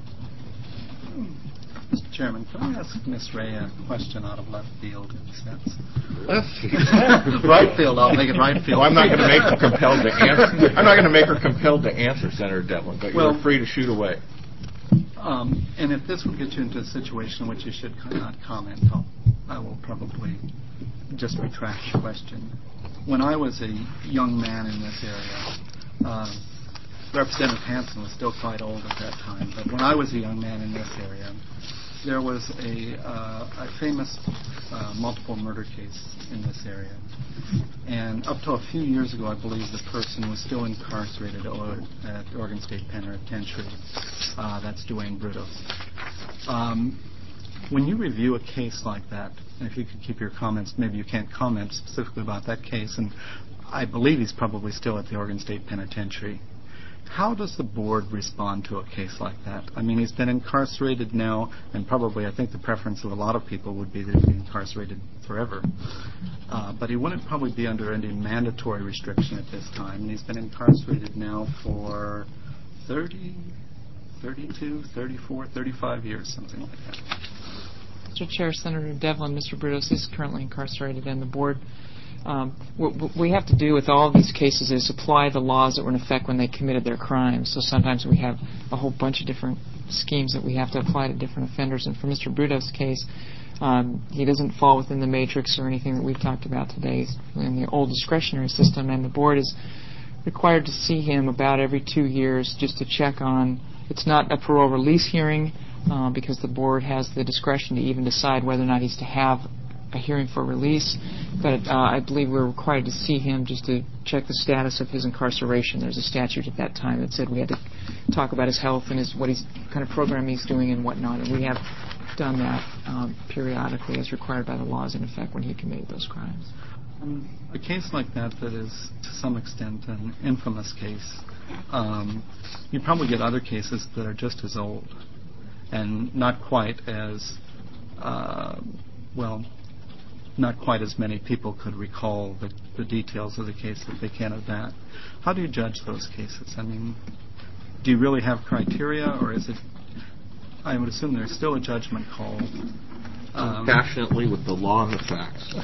S9: Mister Chairman, can I ask Miz Ray a question out of left field in a sense?
S1: Left
S9: Right field, I'll make it right field.
S1: Well, I'm not going to make her compelled to answer. I'm not going to make her compelled to answer, Senator Devlin, but
S9: Well,
S1: you're free to shoot away.
S9: Um, and if this will get you into a situation in which you should not comment, I'll, I will probably just retract the question. When I was a young man in this area, uh, Representative Hanson was still quite old at that time, but when I was a young man in this area, there was a, uh, a famous uh, multiple murder case in this area. And up to a few years ago, I believe the person was still incarcerated at Oregon State Penitentiary. Uh, that's Duane Brudos. Um, when you review a case like that, and if you could keep your comments, maybe you can't comment specifically about that case, and I believe he's probably still at the Oregon State Penitentiary. How does the board respond to a case like that? I mean, he's been incarcerated now, and probably I think the preference of a lot of people would be that he'd be incarcerated forever. Uh, but he wouldn't probably be under any mandatory restriction at this time, and he's been incarcerated now for thirty, thirty-two, thirty-four, thirty-five years, something like that.
S3: Mister Chair, Senator Devlin, Mister Brudos is currently incarcerated, and the board, um, what we have to do with all of these cases is apply the laws that were in effect when they committed their crimes. So sometimes we have a whole bunch of different schemes that we have to apply to different offenders. And for Mister Brudos' case, um, he doesn't fall within the matrix or anything that we've talked about today. He's in the old discretionary system, and the board is required to see him about every two years just to check on. It's not a parole release hearing uh, because the board has the discretion to even decide whether or not he's to have a hearing for release, but uh, I believe we're required to see him just to check the status of his incarceration. There's a statute at that time that said we had to talk about his health and his what he's kind of program he's doing and whatnot, and we have done that um, periodically as required by the laws in effect when he committed those crimes.
S9: Um, a case like that that is to some extent an infamous case, um, you probably get other cases that are just as old and not quite as, uh, well, not quite as many people could recall the, the details of the case that they can of that. How do you judge those cases? I mean, do you really have criteria, or is it, I would assume there's still a judgment call. Um,
S1: Passionately with the law and the facts.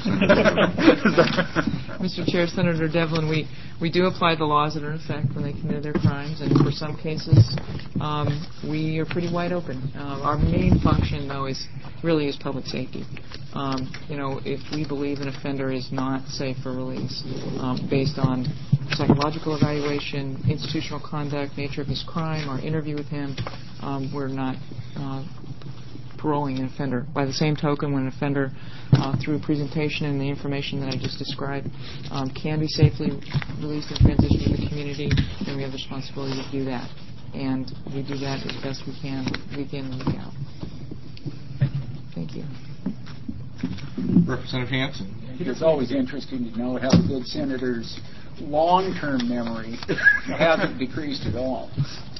S3: Mister Chair, Senator Devlin, we, we do apply the laws that are in effect when they committed their crimes, and for some cases, um, we are pretty wide open. Uh, our main function, though, is really is public safety. Um, you know, if we believe an offender is not safe for release, um, based on psychological evaluation, institutional conduct, nature of his crime, our interview with him, um, we're not uh, paroling an offender. By the same token, when an offender, uh, through presentation and the information that I just described, um, can be safely released and transitioned to the community, then we have the responsibility to do that. And we do that as best we can, week in and week out. Thank you.
S1: Representative Hanson.
S7: It's always interesting to know how the good senator's long-term memory hasn't decreased at all.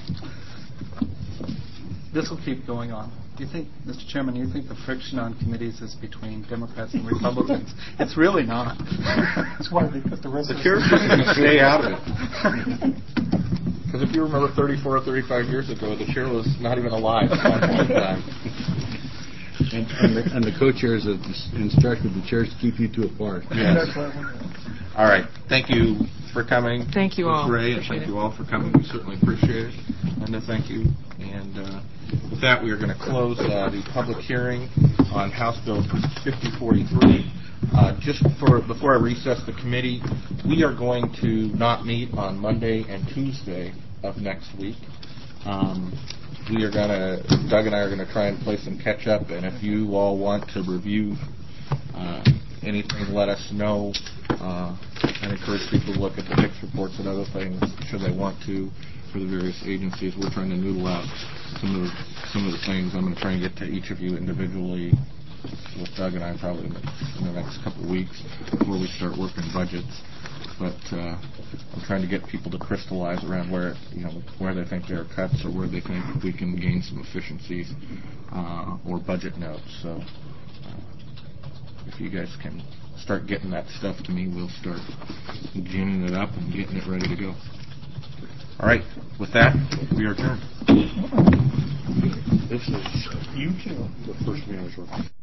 S9: This will keep going on. Do you think, Mister Chairman, do you think the friction on committees is between Democrats and Republicans? It's really not. That's why they put the rest
S1: The
S9: of
S1: chair's just going to stay out of it. Because if you remember thirty-four or thirty-five years ago, the chair was not even alive at one point in time.
S5: And, and, the, and the co-chairs have instructed the chairs to keep you two apart.
S1: Yes. All right. Thank you for coming.
S3: Thank you all.
S1: Miz Ray, and
S3: Appreciate
S1: thank
S3: it.
S1: you all for coming. We certainly appreciate it. Linda, thank you. And uh, with that, we are going to close uh, the public hearing on House Bill fifty forty-three. Uh, just for before I recess the committee, we are going to not meet on Monday and Tuesday of next week. Um, we are going to, Doug and I are going to try and play some catch up, and if you all want to review uh, anything, let us know. Uh, I encourage people to look at the P I C S reports and other things should they want to for the various agencies. We're trying to noodle out some of the, some of the things. I'm going to try and get to each of you individually with Doug and I probably in the, in the next couple of weeks before we start working budgets. But uh, I'm trying to get people to crystallize around where you know where they think there are cuts or where they think we can gain some efficiencies uh, or budget notes. So uh, if you guys can start getting that stuff to me, we'll start ginning it up and getting it ready to go. All right. With that, we are adjourned.
S2: This is the first manager.